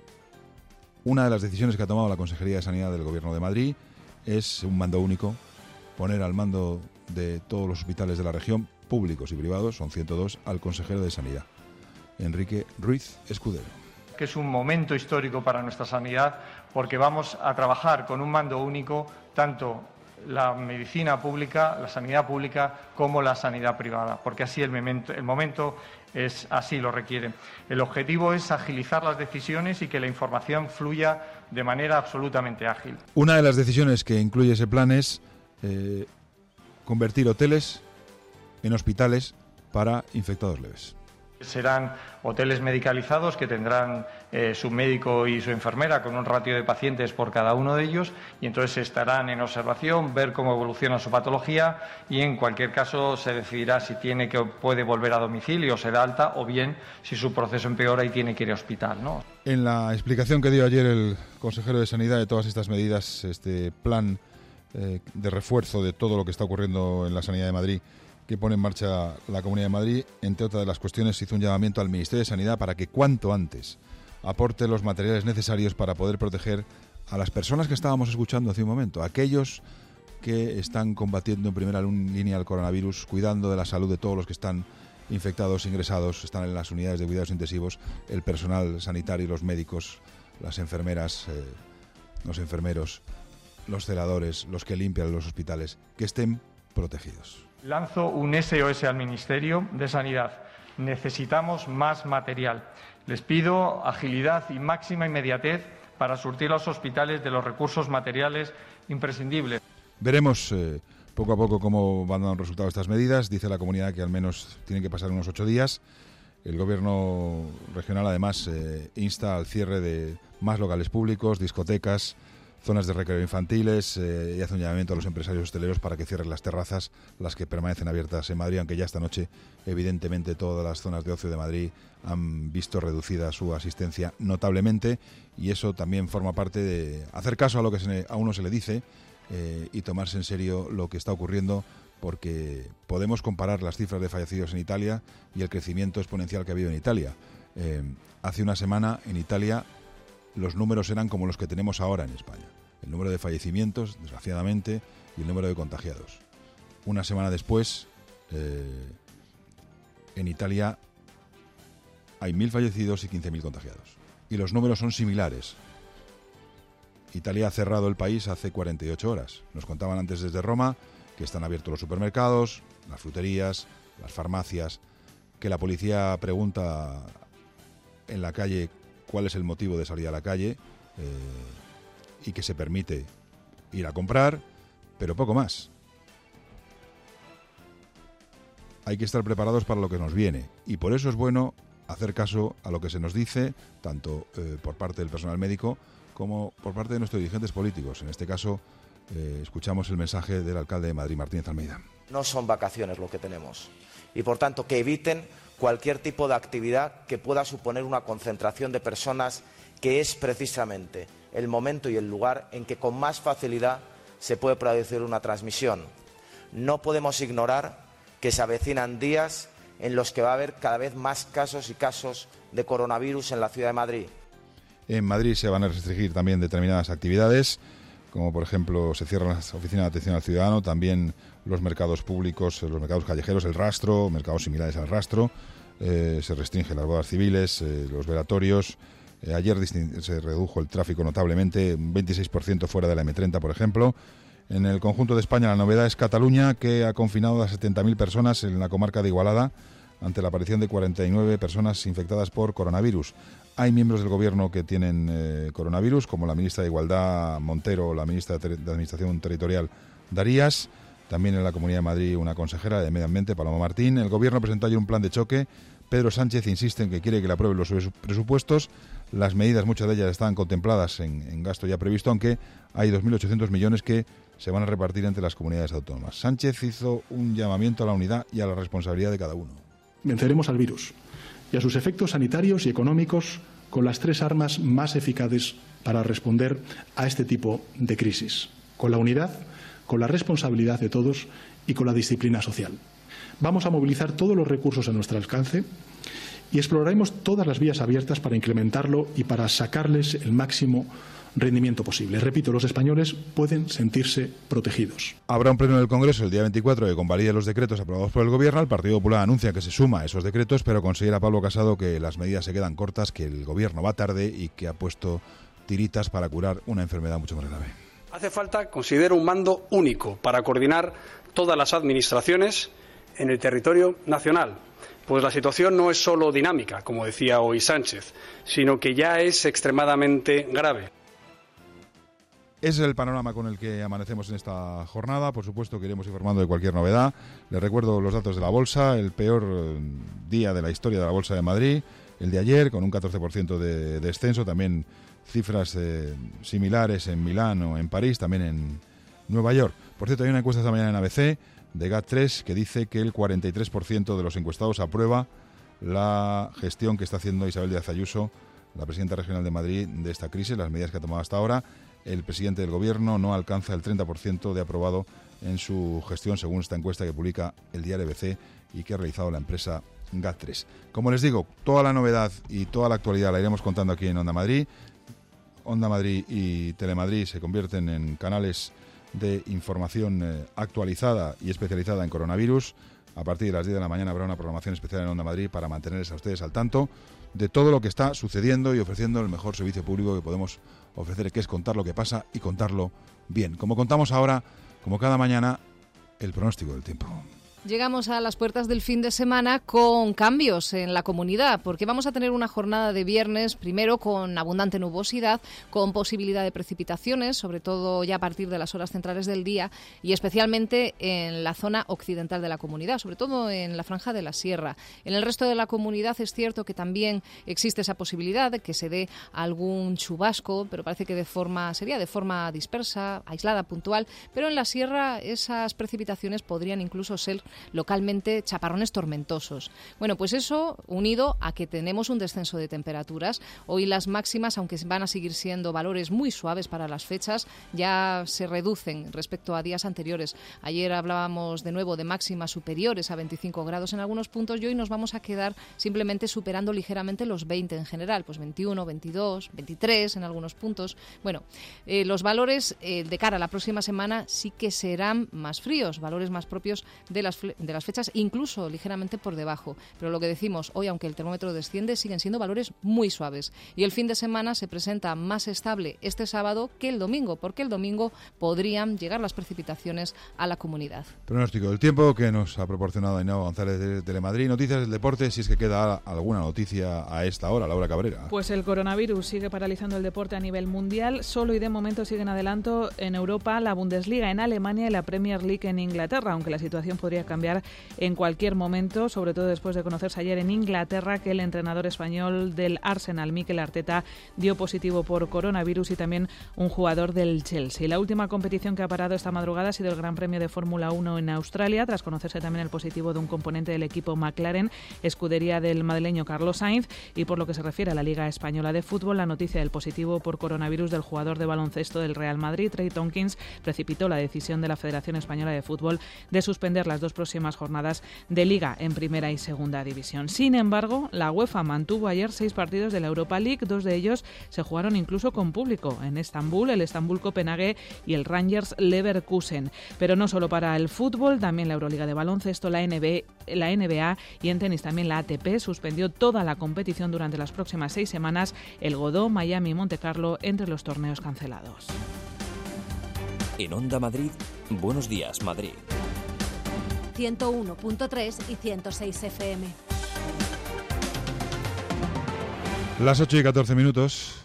Una de las decisiones que ha tomado la Consejería de Sanidad del Gobierno de Madrid es un mando único, poner al mando de todos los hospitales de la región, públicos y privados, son ciento dos, al consejero de Sanidad, Enrique Ruiz Escudero. Que es un momento histórico para nuestra sanidad, porque vamos a trabajar con un mando único, tanto la medicina pública, la sanidad pública, como la sanidad privada, porque así el momento, el momento es así lo requiere. El objetivo es agilizar las decisiones y que la información fluya de manera absolutamente ágil. Una de las decisiones que incluye ese plan es eh, convertir hoteles en hospitales para infectados leves. Serán hoteles medicalizados que tendrán eh, su médico y su enfermera con un ratio de pacientes por cada uno de ellos, y entonces estarán en observación, ver cómo evoluciona su patología, y en cualquier caso se decidirá si tiene que puede volver a domicilio, se da alta, o bien si su proceso empeora y tiene que ir a hospital, ¿no? En la explicación que dio ayer el consejero de Sanidad de todas estas medidas, este plan eh, de refuerzo de todo lo que está ocurriendo en la sanidad de Madrid, que pone en marcha la Comunidad de Madrid, entre otras de las cuestiones, hizo un llamamiento al Ministerio de Sanidad para que cuanto antes aporte los materiales necesarios para poder proteger a las personas que estábamos escuchando hace un momento, aquellos que están combatiendo en primera línea el coronavirus, cuidando de la salud de todos los que están infectados, ingresados, están en las unidades de cuidados intensivos, el personal sanitario, los médicos, las enfermeras, eh, los enfermeros, los celadores, los que limpian los hospitales, que estén protegidos. Lanzo un S O S al Ministerio de Sanidad. Necesitamos más material. Les pido agilidad y máxima inmediatez para surtir a los hospitales de los recursos materiales imprescindibles. Veremos eh, poco a poco cómo van dando resultados estas medidas. Dice la comunidad que al menos tienen que pasar unos ocho días. El Gobierno regional además eh, insta al cierre de más locales públicos, discotecas, zonas de recreo infantiles, eh, y hace un llamamiento a los empresarios hosteleros para que cierren las terrazas, las que permanecen abiertas en Madrid, aunque ya esta noche evidentemente todas las zonas de ocio de Madrid han visto reducida su asistencia notablemente, y eso también forma parte de hacer caso a lo que se, a uno se le dice eh, y tomarse en serio lo que está ocurriendo, porque podemos comparar las cifras de fallecidos en Italia y el crecimiento exponencial que ha habido en Italia. Eh, hace una semana en Italia los números eran como los que tenemos ahora en España. El número de fallecimientos, desgraciadamente, y el número de contagiados. Una semana después, eh, en Italia hay mil fallecidos y quince mil contagiados. Y los números son similares. Italia ha cerrado el país hace cuarenta y ocho horas. Nos contaban antes desde Roma que están abiertos los supermercados, las fruterías, las farmacias, que la policía pregunta en la calle cuál es el motivo de salir a la calle, eh, y que se permite ir a comprar, pero poco más. Hay que estar preparados para lo que nos viene, y por eso es bueno hacer caso a lo que se nos dice, tanto eh, por parte del personal médico como por parte de nuestros dirigentes políticos. En este caso, eh, escuchamos el mensaje del alcalde de Madrid, Martínez Almeida. No son vacaciones lo que tenemos, y por tanto que eviten cualquier tipo de actividad que pueda suponer una concentración de personas, que es precisamente el momento y el lugar en que con más facilidad se puede producir una transmisión. No podemos ignorar que se avecinan días en los que va a haber cada vez más casos y casos de coronavirus en la ciudad de Madrid. En Madrid se van a restringir también determinadas actividades, como por ejemplo se cierran las oficinas de atención al ciudadano, también los mercados públicos, los mercados callejeros, el rastro, mercados similares al rastro, eh, se restringen las bodas civiles, eh, los velatorios. Eh, ayer se redujo el tráfico notablemente, un veintiséis por ciento fuera de la eme treinta, por ejemplo. En el conjunto de España la novedad es Cataluña, que ha confinado a setenta mil personas en la comarca de Igualada ante la aparición de cuarenta y nueve personas infectadas por coronavirus. Hay miembros del gobierno que tienen eh, coronavirus, como la ministra de Igualdad, Montero, la ministra de, de Administración Territorial, Darías. También en la Comunidad de Madrid una consejera de Medio Ambiente, Paloma Martín. El gobierno presentó ayer un plan de choque. Pedro Sánchez insiste en que quiere que le aprueben los presupuestos. Las medidas, muchas de ellas estaban contempladas en, en gasto ya previsto, aunque hay dos mil ochocientos millones que se van a repartir entre las comunidades autónomas. Sánchez hizo un llamamiento a la unidad y a la responsabilidad de cada uno. Venceremos al virus y a sus efectos sanitarios y económicos con las tres armas más eficaces para responder a este tipo de crisis: con la unidad, con la responsabilidad de todos y con la disciplina social. Vamos a movilizar todos los recursos a nuestro alcance y exploraremos todas las vías abiertas para incrementarlo y para sacarles el máximo rendimiento posible. Repito, los españoles pueden sentirse protegidos. Habrá un pleno del Congreso el día veinticuatro que convalide los decretos aprobados por el Gobierno. El Partido Popular anuncia que se suma a esos decretos, pero considera Pablo Casado que las medidas se quedan cortas, que el Gobierno va tarde y que ha puesto tiritas para curar una enfermedad mucho más grave. Hace falta, considero, un mando único para coordinar todas las administraciones en el territorio nacional. Pues la situación no es solo dinámica, como decía hoy Sánchez, sino que ya es extremadamente grave. Ese es el panorama con el que amanecemos en esta jornada. Por supuesto que iremos informando de cualquier novedad. Les recuerdo los datos de la Bolsa, el peor día de la historia de la Bolsa de Madrid, el de ayer, con un catorce por ciento de descenso. También cifras eh, similares en Milán o en París, también en Nueva York. Por cierto, hay una encuesta esta mañana en A B C de GAT tres que dice que el cuarenta y tres por ciento de los encuestados aprueba la gestión que está haciendo Isabel Díaz Ayuso, la presidenta regional de Madrid, de esta crisis, las medidas que ha tomado hasta ahora. El presidente del Gobierno no alcanza el treinta por ciento de aprobado en su gestión, según esta encuesta que publica el diario A B C y que ha realizado la empresa GAT tres. Como les digo, toda la novedad y toda la actualidad la iremos contando aquí en Onda Madrid. Onda Madrid y Telemadrid se convierten en canales de información eh, actualizada y especializada en coronavirus. A partir de las diez de la mañana habrá una programación especial en Onda Madrid para mantenerles a ustedes al tanto de todo lo que está sucediendo y ofreciendo el mejor servicio público que podemos ofrecer, que es contar lo que pasa y contarlo bien. Como contamos ahora, como cada mañana, el pronóstico del tiempo. Llegamos a las puertas del fin de semana con cambios en la comunidad, porque vamos a tener una jornada de viernes, primero con abundante nubosidad, con posibilidad de precipitaciones, sobre todo ya a partir de las horas centrales del día, y especialmente en la zona occidental de la comunidad, sobre todo en la franja de la sierra. En el resto de la comunidad es cierto que también existe esa posibilidad de que se dé algún chubasco, pero parece que de forma sería de forma dispersa, aislada, puntual, pero en la sierra esas precipitaciones podrían incluso ser localmente chaparrones tormentosos. Bueno, pues eso unido a que tenemos un descenso de temperaturas. Hoy las máximas, aunque van a seguir siendo valores muy suaves para las fechas, ya se reducen respecto a días anteriores. Ayer hablábamos de nuevo de máximas superiores a veinticinco grados en algunos puntos y hoy nos vamos a quedar simplemente superando ligeramente los veinte en general, pues veintiuno, veintidós, veintitrés en algunos puntos. Bueno, eh, los valores eh, de cara a la próxima semana sí que serán más fríos, valores más propios de las de las fechas, incluso ligeramente por debajo. Pero lo que decimos, hoy aunque el termómetro desciende, siguen siendo valores muy suaves. Y el fin de semana se presenta más estable este sábado que el domingo, porque el domingo podrían llegar las precipitaciones a la comunidad. Pronóstico del tiempo que nos ha proporcionado Ainhoa González de Telemadrid. Noticias del deporte, si es que queda alguna noticia a esta hora, Laura Cabrera. Pues el coronavirus sigue paralizando el deporte a nivel mundial. Solo y de momento siguen adelanto en Europa la Bundesliga en Alemania y la Premier League en Inglaterra, aunque la situación podría cambiar en cualquier momento, sobre todo después de conocerse ayer en Inglaterra que el entrenador español del Arsenal, Mikel Arteta, dio positivo por coronavirus y también un jugador del Chelsea. La última competición que ha parado esta madrugada ha sido el Gran Premio de Fórmula uno en Australia, tras conocerse también el positivo de un componente del equipo McLaren, escudería del madrileño Carlos Sainz, y por lo que se refiere a la Liga Española de Fútbol, la noticia del positivo por coronavirus del jugador de baloncesto del Real Madrid, Trey Tompkins, precipitó la decisión de la Federación Española de Fútbol de suspender las dos próximas jornadas de Liga en Primera y Segunda División. Sin embargo, la UEFA mantuvo ayer seis partidos de la Europa League, dos de ellos se jugaron incluso con público en Estambul, el Estambul Copenhague y el Rangers Leverkusen. Pero no solo para el fútbol, también la Euroliga de baloncesto, la N B A, la N B A y en tenis también la A T P suspendió toda la competición durante las próximas seis semanas, el Godó, Miami y Monte Carlo entre los torneos cancelados. En Onda Madrid, Buenos Días Madrid. ciento uno punto tres y ciento seis F M. Las ocho y catorce minutos.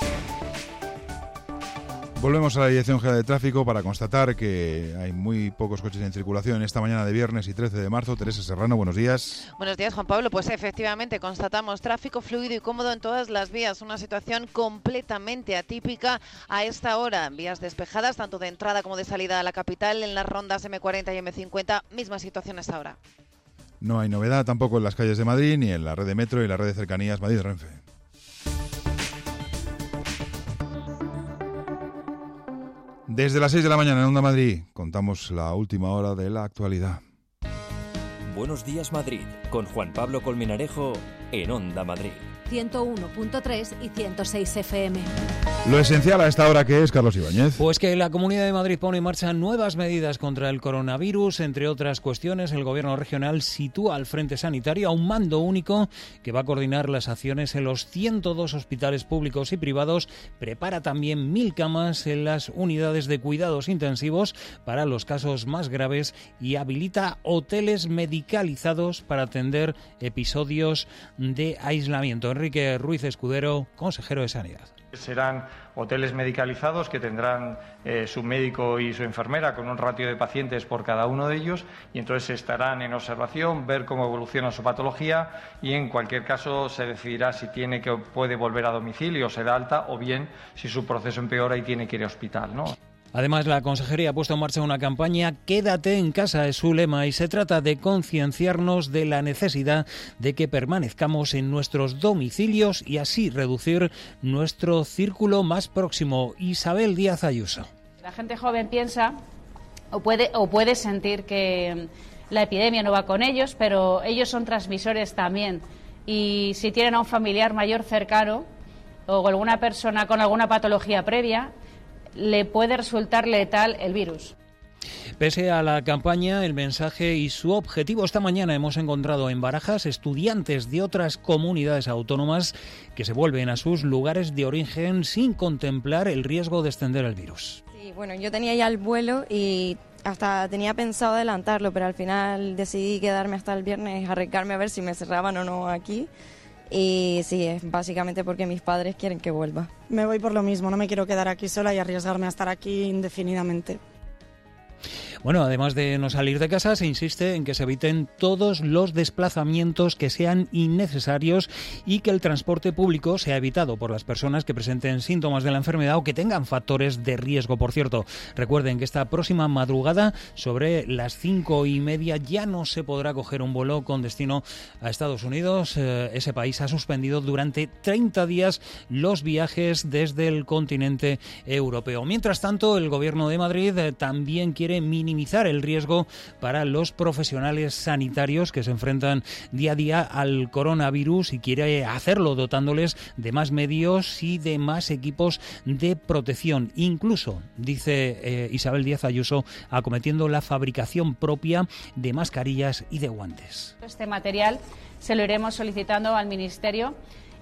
Volvemos a la Dirección General de Tráfico para constatar que hay muy pocos coches en circulación esta mañana de viernes y trece de marzo. Teresa Serrano, buenos días. Buenos días, Juan Pablo. Pues efectivamente constatamos tráfico fluido y cómodo en todas las vías. Una situación completamente atípica a esta hora. Vías despejadas, tanto de entrada como de salida a la capital. En las rondas eme cuarenta y eme cincuenta, misma situación hasta ahora. No hay novedad tampoco en las calles de Madrid, ni en la red de metro y la red de cercanías Madrid-Renfe. Desde las seis de la mañana en Onda Madrid contamos la última hora de la actualidad. Buenos días Madrid, con Juan Pablo Colmenarejo en Onda Madrid. ciento uno punto tres y ciento seis F M. Lo esencial a esta hora, ¿qué es, Carlos Ibáñez? Pues que la Comunidad de Madrid pone en marcha nuevas medidas contra el coronavirus. Entre otras cuestiones, el Gobierno regional sitúa al frente sanitario a un mando único que va a coordinar las acciones en los ciento dos hospitales públicos y privados. Prepara también mil camas en las unidades de cuidados intensivos para los casos más graves y habilita hoteles medicalizados para atender episodios de aislamiento. Enrique Ruiz Escudero, consejero de Sanidad. Serán hoteles medicalizados que tendrán eh, su médico y su enfermera con un ratio de pacientes por cada uno de ellos, y entonces estarán en observación, ver cómo evoluciona su patología y en cualquier caso se decidirá si tiene que puede volver a domicilio, se da alta, o bien si su proceso empeora y tiene que ir a hospital, ¿no? Además, la Consejería ha puesto en marcha una campaña Quédate en casa, es su lema, y se trata de concienciarnos de la necesidad de que permanezcamos en nuestros domicilios y así reducir nuestro círculo más próximo. Isabel Díaz Ayuso. La gente joven piensa o puede, o puede sentir que la epidemia no va con ellos, pero ellos son transmisores también. Y si tienen a un familiar mayor cercano o alguna persona con alguna patología previa, le puede resultar letal el virus. Pese a la campaña, el mensaje y su objetivo, esta mañana hemos encontrado en Barajas estudiantes de otras comunidades autónomas que se vuelven a sus lugares de origen sin contemplar el riesgo de extender el virus. Sí, bueno, yo tenía ya el vuelo y hasta tenía pensado adelantarlo, pero al final decidí quedarme hasta el viernes, arriesgarme a ver si me cerraban o no aquí. Y sí, es básicamente porque mis padres quieren que vuelva. Me voy por lo mismo, no me quiero quedar aquí sola y arriesgarme a estar aquí indefinidamente. Bueno, además de no salir de casa, se insiste en que se eviten todos los desplazamientos que sean innecesarios y que el transporte público sea evitado por las personas que presenten síntomas de la enfermedad o que tengan factores de riesgo. Por cierto, recuerden que esta próxima madrugada, sobre las cinco y media, ya no se podrá coger un vuelo con destino a Estados Unidos. Eh, ese país ha suspendido durante treinta días los viajes desde el continente europeo. Mientras tanto, el Gobierno de Madrid eh, también quiere minimizar el riesgo para los profesionales sanitarios que se enfrentan día a día al coronavirus y quiere hacerlo dotándoles de más medios y de más equipos de protección. Incluso, dice eh, Isabel Díaz Ayuso, acometiendo la fabricación propia de mascarillas y de guantes. Este material se lo iremos solicitando al Ministerio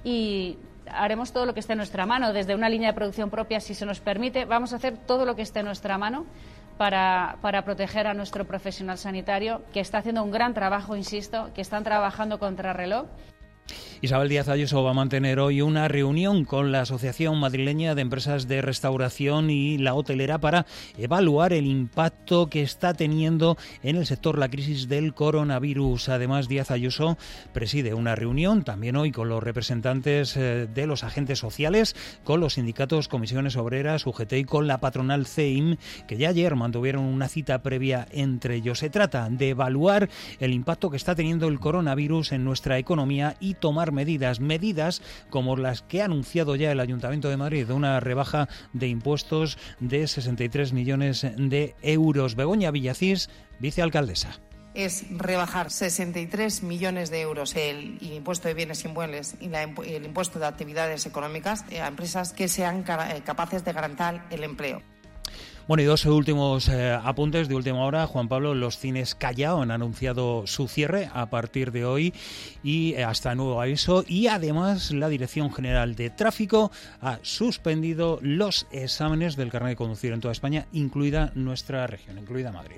y haremos todo lo que esté en nuestra mano, desde una línea de producción propia, si se nos permite. Vamos a hacer todo lo que esté en nuestra mano Para, para proteger a nuestro profesional sanitario, que está haciendo un gran trabajo, insisto, que están trabajando contrarreloj. Isabel Díaz Ayuso va a mantener hoy una reunión con la Asociación Madrileña de Empresas de Restauración y la Hotelera para evaluar el impacto que está teniendo en el sector la crisis del coronavirus. Además, Díaz Ayuso preside una reunión también hoy con los representantes de los agentes sociales, con los sindicatos, comisiones obreras, U G T y con la patronal C E I M, que ya ayer mantuvieron una cita previa entre ellos. Se trata de evaluar el impacto que está teniendo el coronavirus en nuestra economía y tomar medidas, medidas como las que ha anunciado ya el Ayuntamiento de Madrid, una rebaja de impuestos de sesenta y tres millones de euros. Begoña Villacís, vicealcaldesa. Es rebajar sesenta y tres millones de euros el, el impuesto de bienes inmuebles y la, el impuesto de actividades económicas a empresas que sean capaces de garantizar el empleo. Bueno, y dos últimos eh, apuntes de última hora. Juan Pablo, los cines Callao han anunciado su cierre a partir de hoy y eh, hasta nuevo aviso. Y además la Dirección General de Tráfico ha suspendido los exámenes del carnet de conducir en toda España, incluida nuestra región, incluida Madrid.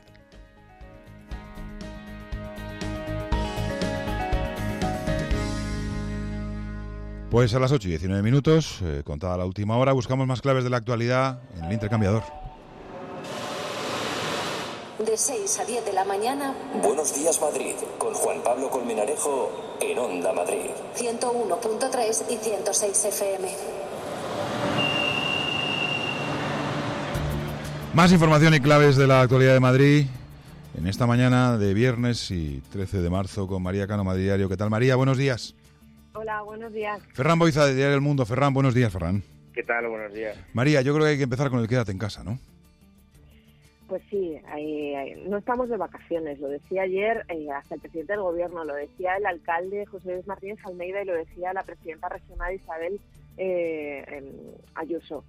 Pues a las ocho y diecinueve minutos, eh, contada la última hora, buscamos más claves de la actualidad en el intercambiador. De seis a diez de la mañana. Buenos días, Madrid, con Juan Pablo Colmenarejo en Onda Madrid. ciento uno punto tres y ciento seis F M. Más información y claves de la actualidad de Madrid en esta mañana de viernes y trece de marzo con María Cano, Madrid Diario. ¿Qué tal, María? Buenos días. Hola, buenos días. Ferran Boiza, de Diario El Mundo. Ferran, buenos días, Ferran. ¿Qué tal? Buenos días. María, yo creo que hay que empezar con el quédate en casa, ¿no? Pues sí, hay, hay, no estamos de vacaciones, lo decía ayer eh, hasta el presidente del Gobierno, lo decía el alcalde José Luis Martínez Almeida y lo decía la presidenta regional Isabel eh, eh, Ayuso.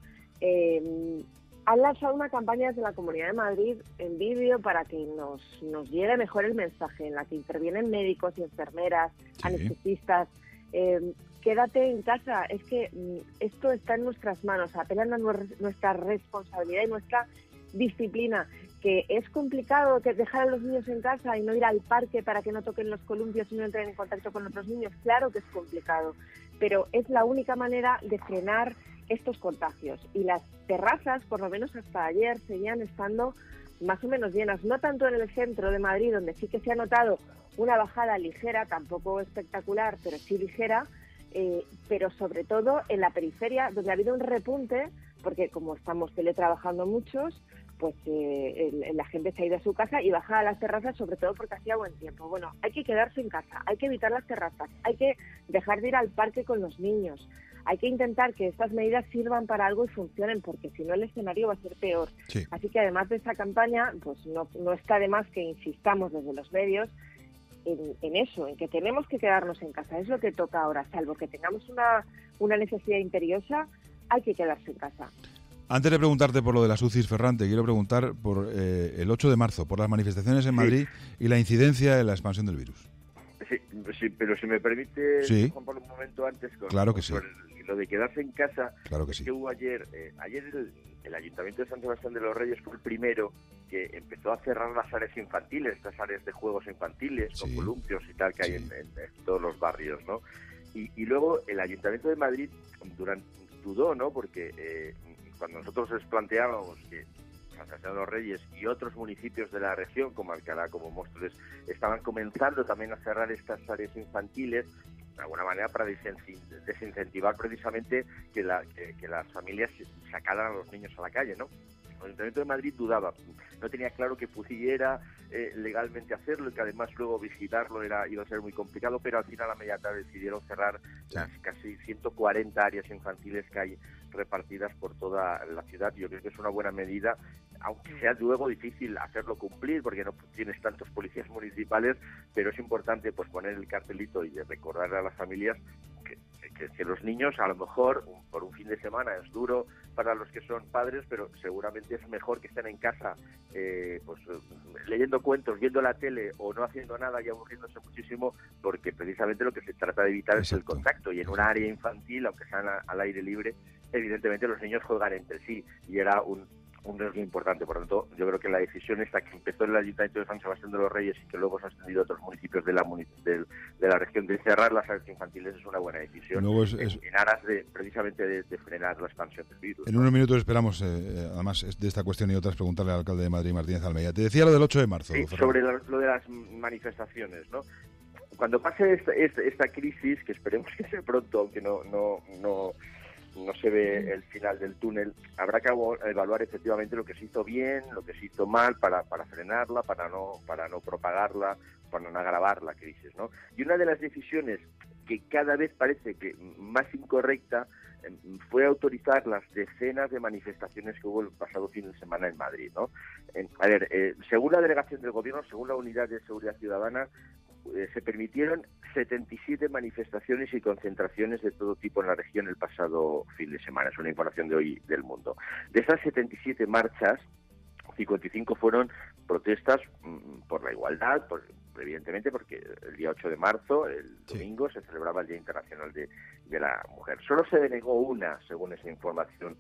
Eh, han lanzado una campaña desde la Comunidad de Madrid en vídeo para que nos, nos llegue mejor el mensaje, en la que intervienen médicos y enfermeras, sí. anestesistas. Eh, quédate en casa, es que esto está en nuestras manos, apelan a nuestra responsabilidad y nuestra disciplina, que es complicado que dejar a los niños en casa y no ir al parque para que no toquen los columpios y no entren en contacto con otros niños. Claro que es complicado, pero es la única manera de frenar estos contagios. Y las terrazas, por lo menos hasta ayer, seguían estando más o menos llenas, no tanto en el centro de Madrid, donde sí que se ha notado una bajada ligera, tampoco espectacular, pero sí ligera, eh, pero sobre todo en la periferia, donde ha habido un repunte, porque como estamos teletrabajando muchos, pues eh, el, la gente se ha ido a su casa y baja a las terrazas, sobre todo porque hacía buen tiempo. Bueno, hay que quedarse en casa, hay que evitar las terrazas, hay que dejar de ir al parque con los niños, hay que intentar que estas medidas sirvan para algo y funcionen, porque si no el escenario va a ser peor. Sí. Así que además de esta campaña, pues no, no está de más que insistamos desde los medios en, en eso, en que tenemos que quedarnos en casa. Es lo que toca ahora, salvo que tengamos una, una necesidad imperiosa, hay que quedarse en casa. Antes de preguntarte por lo de las U C Is, Ferran, te quiero preguntar por eh, el ocho de marzo, por las manifestaciones en Madrid sí. y la incidencia en la expansión del virus. Sí, sí, pero si me permite, sí. Juan Pablo, un momento antes, con, claro que sí. con lo de quedarse en casa, claro que sí. que hubo ayer, eh, ayer el, el Ayuntamiento de San Sebastián de los Reyes fue el primero que empezó a cerrar las áreas infantiles, estas áreas de juegos infantiles, sí. con columpios y tal que sí. hay en, en, en todos los barrios, ¿no? Y, y luego el Ayuntamiento de Madrid durante, dudó, ¿no? Porque eh, cuando nosotros les planteábamos que San Sebastián de los Reyes y otros municipios de la región, como Alcalá, como Móstoles, estaban comenzando también a cerrar estas áreas infantiles, de alguna manera para desincentivar precisamente que, la, que, que las familias sacaran a los niños a la calle, ¿no? El Ayuntamiento de Madrid dudaba, no tenía claro que pudiera eh, legalmente hacerlo y que además luego vigilarlo era iba a ser muy complicado, pero al final a media tarde decidieron cerrar sí. las casi ciento cuarenta áreas infantiles que hay repartidas por toda la ciudad. Yo creo que es una buena medida, aunque sea luego difícil hacerlo cumplir porque no tienes tantos policías municipales, pero es importante pues poner el cartelito y recordar a las familias que, que, que los niños a lo mejor un, por un fin de semana es duro para los que son padres, pero seguramente es mejor que estén en casa eh, pues leyendo cuentos, viendo la tele o no haciendo nada y aburriéndose muchísimo, porque precisamente lo que se trata de evitar Exacto. es el contacto, y en un área infantil, aunque sean a, al aire libre, evidentemente los niños juegan entre sí y era un un riesgo importante. Por lo tanto, yo creo que la decisión esta que empezó en el Ayuntamiento de San Sebastián de los Reyes y que luego se ha extendido a otros municipios de la de, de la región de cerrar las áreas infantiles es una buena decisión es, es, en, en aras de precisamente de, de frenar la expansión del virus. En unos minutos esperamos, eh, además de esta cuestión y otras, preguntarle al alcalde de Madrid, Martínez Almeida. Te decía lo del ocho de marzo. Sí, sobre lo, lo de las manifestaciones, ¿no? Cuando pase esta, esta, esta crisis, que esperemos que sea pronto, aunque no no no no se ve el final del túnel, habrá que evaluar efectivamente lo que se hizo bien, lo que se hizo mal para, para frenarla, para no para no propagarla, para no agravar la crisis, ¿no? Y una de las decisiones que cada vez parece que más incorrecta eh, fue autorizar las decenas de manifestaciones que hubo el pasado fin de semana en Madrid, ¿no? Eh, a ver, eh, según la delegación del Gobierno, según la Unidad de Seguridad Ciudadana, Eh, se permitieron setenta y siete manifestaciones y concentraciones de todo tipo en la región el pasado fin de semana. Es una información de hoy del Mundo. De esas setenta y siete marchas, cincuenta y cinco fueron protestas mmm, por la igualdad, por, evidentemente porque el día ocho de marzo, el domingo, sí. se celebraba el Día Internacional de, de la Mujer. Solo se denegó una, según esa información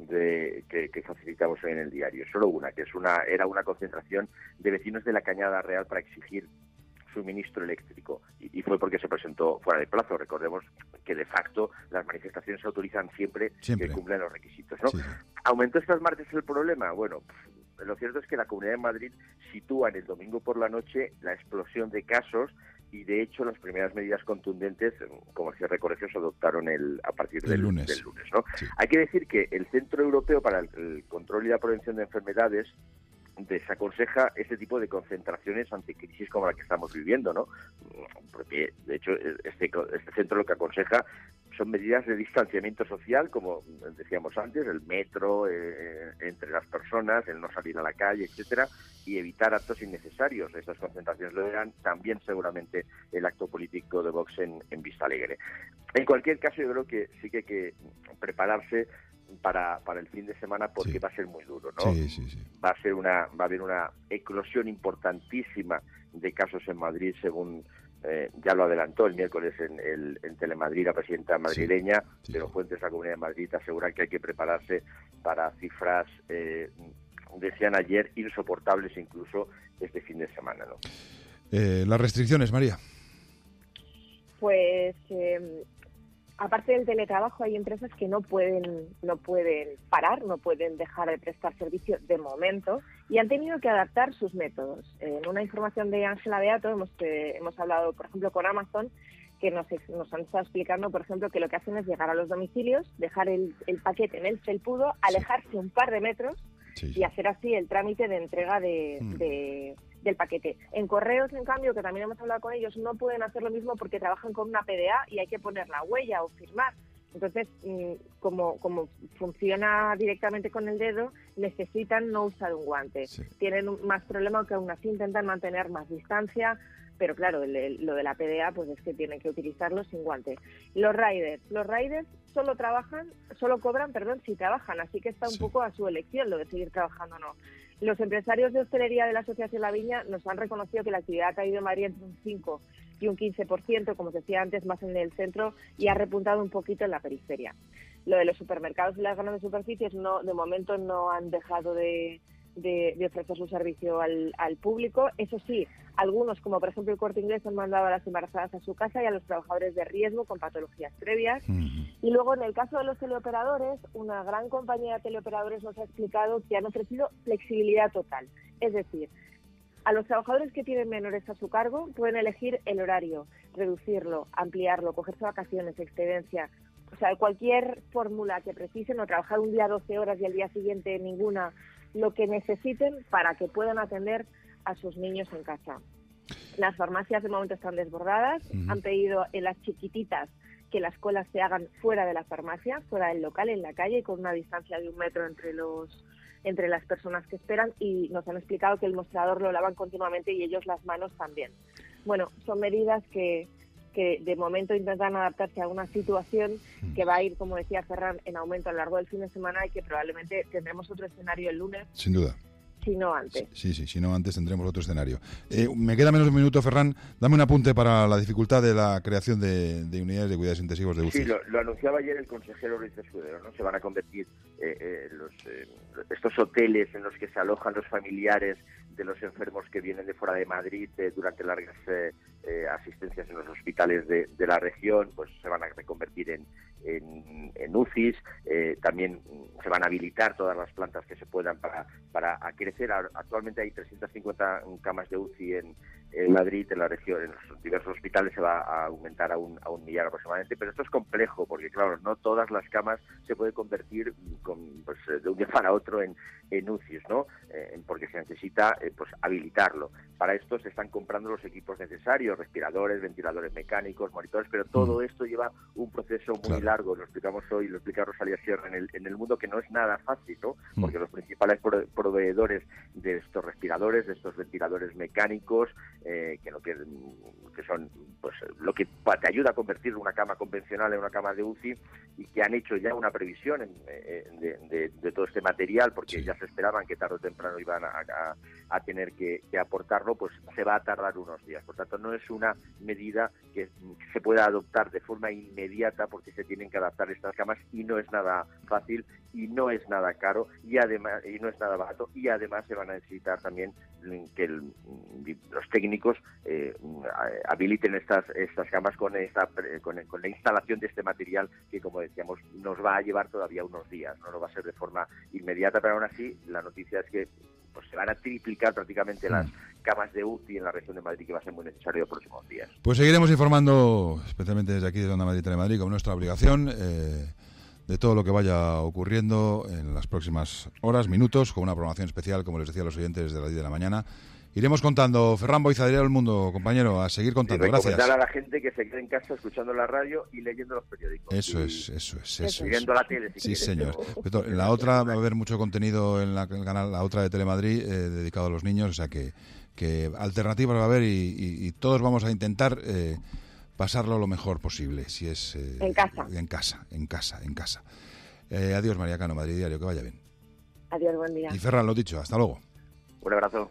de que, que facilitamos hoy en el diario. Solo una, que es una era una concentración de vecinos de la Cañada Real para exigir suministro eléctrico, y, y fue porque se presentó fuera de plazo. Recordemos que de facto las manifestaciones se autorizan siempre, siempre. que cumplen los requisitos, ¿no? Sí. ¿Aumentó estas marchas el problema? Bueno, pff, lo cierto es que la Comunidad de Madrid sitúa en el domingo por la noche la explosión de casos, y de hecho las primeras medidas contundentes, como el cierre de colegios, se adoptaron el, a partir del, del lunes, del lunes ¿no? Sí. Hay que decir que el Centro Europeo para el, el Control y la Prevención de Enfermedades desaconseja este tipo de concentraciones ante crisis como la que estamos viviendo, ¿no? Porque, de hecho, este, este centro lo que aconseja son medidas de distanciamiento social, como decíamos antes, el metro eh, entre las personas, el no salir a la calle, etcétera, y evitar actos innecesarios. Estas concentraciones lo verán también seguramente el acto político de Vox en, en Vistalegre. En cualquier caso, yo creo que sí que hay que prepararse para, para el fin de semana, porque sí. va a ser muy duro, ¿no? Sí, sí, sí. Va a ser una, va a haber una eclosión importantísima de casos en Madrid, según eh, ya lo adelantó el miércoles en, el, en Telemadrid la presidenta madrileña, sí, sí, pero fuentes de la Comunidad de Madrid aseguran que hay que prepararse para cifras, eh, decían ayer, insoportables incluso este fin de semana, ¿no? Eh, las restricciones, María. Pues eh, aparte del teletrabajo, hay empresas que no pueden no pueden parar, no pueden dejar de prestar servicio de momento y han tenido que adaptar sus métodos. En una información de Ángela Beato hemos eh, hemos hablado, por ejemplo, con Amazon, que nos, nos han estado explicando, por ejemplo, que lo que hacen es llegar a los domicilios, dejar el, el paquete en el felpudo, alejarse un par de metros sí, sí. y hacer así el trámite de entrega de, mm. de, del paquete. En correos, en cambio, que también hemos hablado con ellos, no pueden hacer lo mismo porque trabajan con una P D A y hay que poner la huella o firmar. Entonces, como, como funciona directamente con el dedo, necesitan no usar un guante. Sí. Tienen más problema, que aún así intentan mantener más distancia, pero claro, el, el, lo de la P D A pues es que tienen que utilizarlo sin guante. Los riders, los riders solo trabajan, solo cobran, perdón, si trabajan, así que está un sí. poco a su elección lo de seguir trabajando o no. Los empresarios de hostelería de la Asociación La Viña nos han reconocido que la actividad ha caído en Madrid entre un cinco y un quince por ciento, como os decía antes, más en el centro, y ha repuntado un poquito en la periferia. Lo de los supermercados y las grandes superficies, no, de momento no han dejado de, de, de ofrecer su servicio al, al público. Eso sí, algunos, como por ejemplo el Corte Inglés, han mandado a las embarazadas a su casa y a los trabajadores de riesgo con patologías previas. Uh-huh. Y luego, en el caso de los teleoperadores, una gran compañía de teleoperadores nos ha explicado que han ofrecido flexibilidad total. Es decir, a los trabajadores que tienen menores a su cargo pueden elegir el horario, reducirlo, ampliarlo, cogerse vacaciones, excedencia. O sea, cualquier fórmula que precisen, o trabajar un día doce horas y al día siguiente ninguna, lo que necesiten para que puedan atender a sus niños en casa. Las farmacias de momento están desbordadas, uh-huh. han pedido en las chiquititas que las colas se hagan fuera de la farmacia, fuera del local, en la calle, con una distancia de un metro entre los entre las personas que esperan, y nos han explicado que el mostrador lo lavan continuamente y ellos las manos también. Bueno, son medidas que, que de momento intentan adaptarse a una situación que va a ir, como decía Ferran, en aumento a lo largo del fin de semana, y que probablemente tendremos otro escenario el lunes. Sin duda. Si no antes. Sí, sí, si no antes tendremos otro escenario. Eh, me queda menos de un minuto, Ferran. Dame un apunte para la dificultad de la creación de, de unidades de cuidados intensivos de U C I. Sí, lo, lo anunciaba ayer el consejero Luis Escudero, ¿no? Se van a convertir eh, eh, los, eh, estos hoteles en los que se alojan los familiares de los enfermos que vienen de fuera de Madrid eh, durante largas eh, eh, asistencias en los hospitales de, de la región, pues se van a reconvertir en, en, en U C Is. Eh, también se van a habilitar todas las plantas que se puedan para, para crecer. Actualmente hay trescientas cincuenta camas de U C I en, en Madrid, en la región, en los diversos hospitales se va a aumentar a un, a un millar aproximadamente, pero esto es complejo porque, claro, no todas las camas se pueden convertir con, pues, de un día para otro en, en U C Is, ¿no? Eh, porque se necesita eh, pues habilitarlo. Para esto se están comprando los equipos necesarios, respiradores, ventiladores mecánicos, monitores, pero todo esto lleva un proceso muy claro. largo. Lo explicamos hoy, lo explica Rosalía Sierra en el, en el mundo, que no es nada fácil, ¿no? Porque los principales pro- proveedores de estos respiradores, de estos ventiladores mecánicos, eh, que, lo que, que son pues lo que te ayuda a convertir una cama convencional en una cama de U C I, y que han hecho ya una previsión en, en, de, de, de todo este material, porque sí. ya se esperaban que tarde o temprano iban a, a, a tener que, que aportarlo, pues se va a tardar unos días. Por tanto, no es una medida que se pueda adoptar de forma inmediata, porque se tienen que adaptar estas camas, y no es nada fácil, y no es nada caro, y además y no es nada barato, y además se van a necesitar también que el, los técnicos eh, habiliten estas estas camas con esta con, con la instalación de este material, que, como decíamos, nos va a llevar todavía unos días, no lo va a ser de forma inmediata, pero aún así la noticia es que pues se van a triplicar prácticamente mm. las camas de U C I en la región de Madrid, que va a ser muy necesario los próximos días. Pues seguiremos informando, especialmente desde aquí, desde Onda Madrid Telemadrid, como nuestra obligación, eh, de todo lo que vaya ocurriendo en las próximas horas, minutos, con una programación especial, como les decía a los oyentes, desde las diez de la mañana, Iremos contando. Ferran Boizadera del Mundo, compañero, a seguir contando. Y recomendar Gracias. a la gente que se quede en casa escuchando la radio y leyendo los periódicos. Eso y, es, eso es, eso y es. viendo la tele. Si sí, quieres, señor. pero... En la otra va a haber mucho contenido en la, el canal, la otra de Telemadrid, eh, dedicado a los niños, o sea que, que alternativas va a haber y, y, y todos vamos a intentar eh, pasarlo lo mejor posible, si es... Eh, en casa. En casa, en casa, en casa. Eh, adiós, María Cano, Madrid Diario, que vaya bien. Adiós, buen día. Y Ferran, lo dicho, hasta luego. Un abrazo.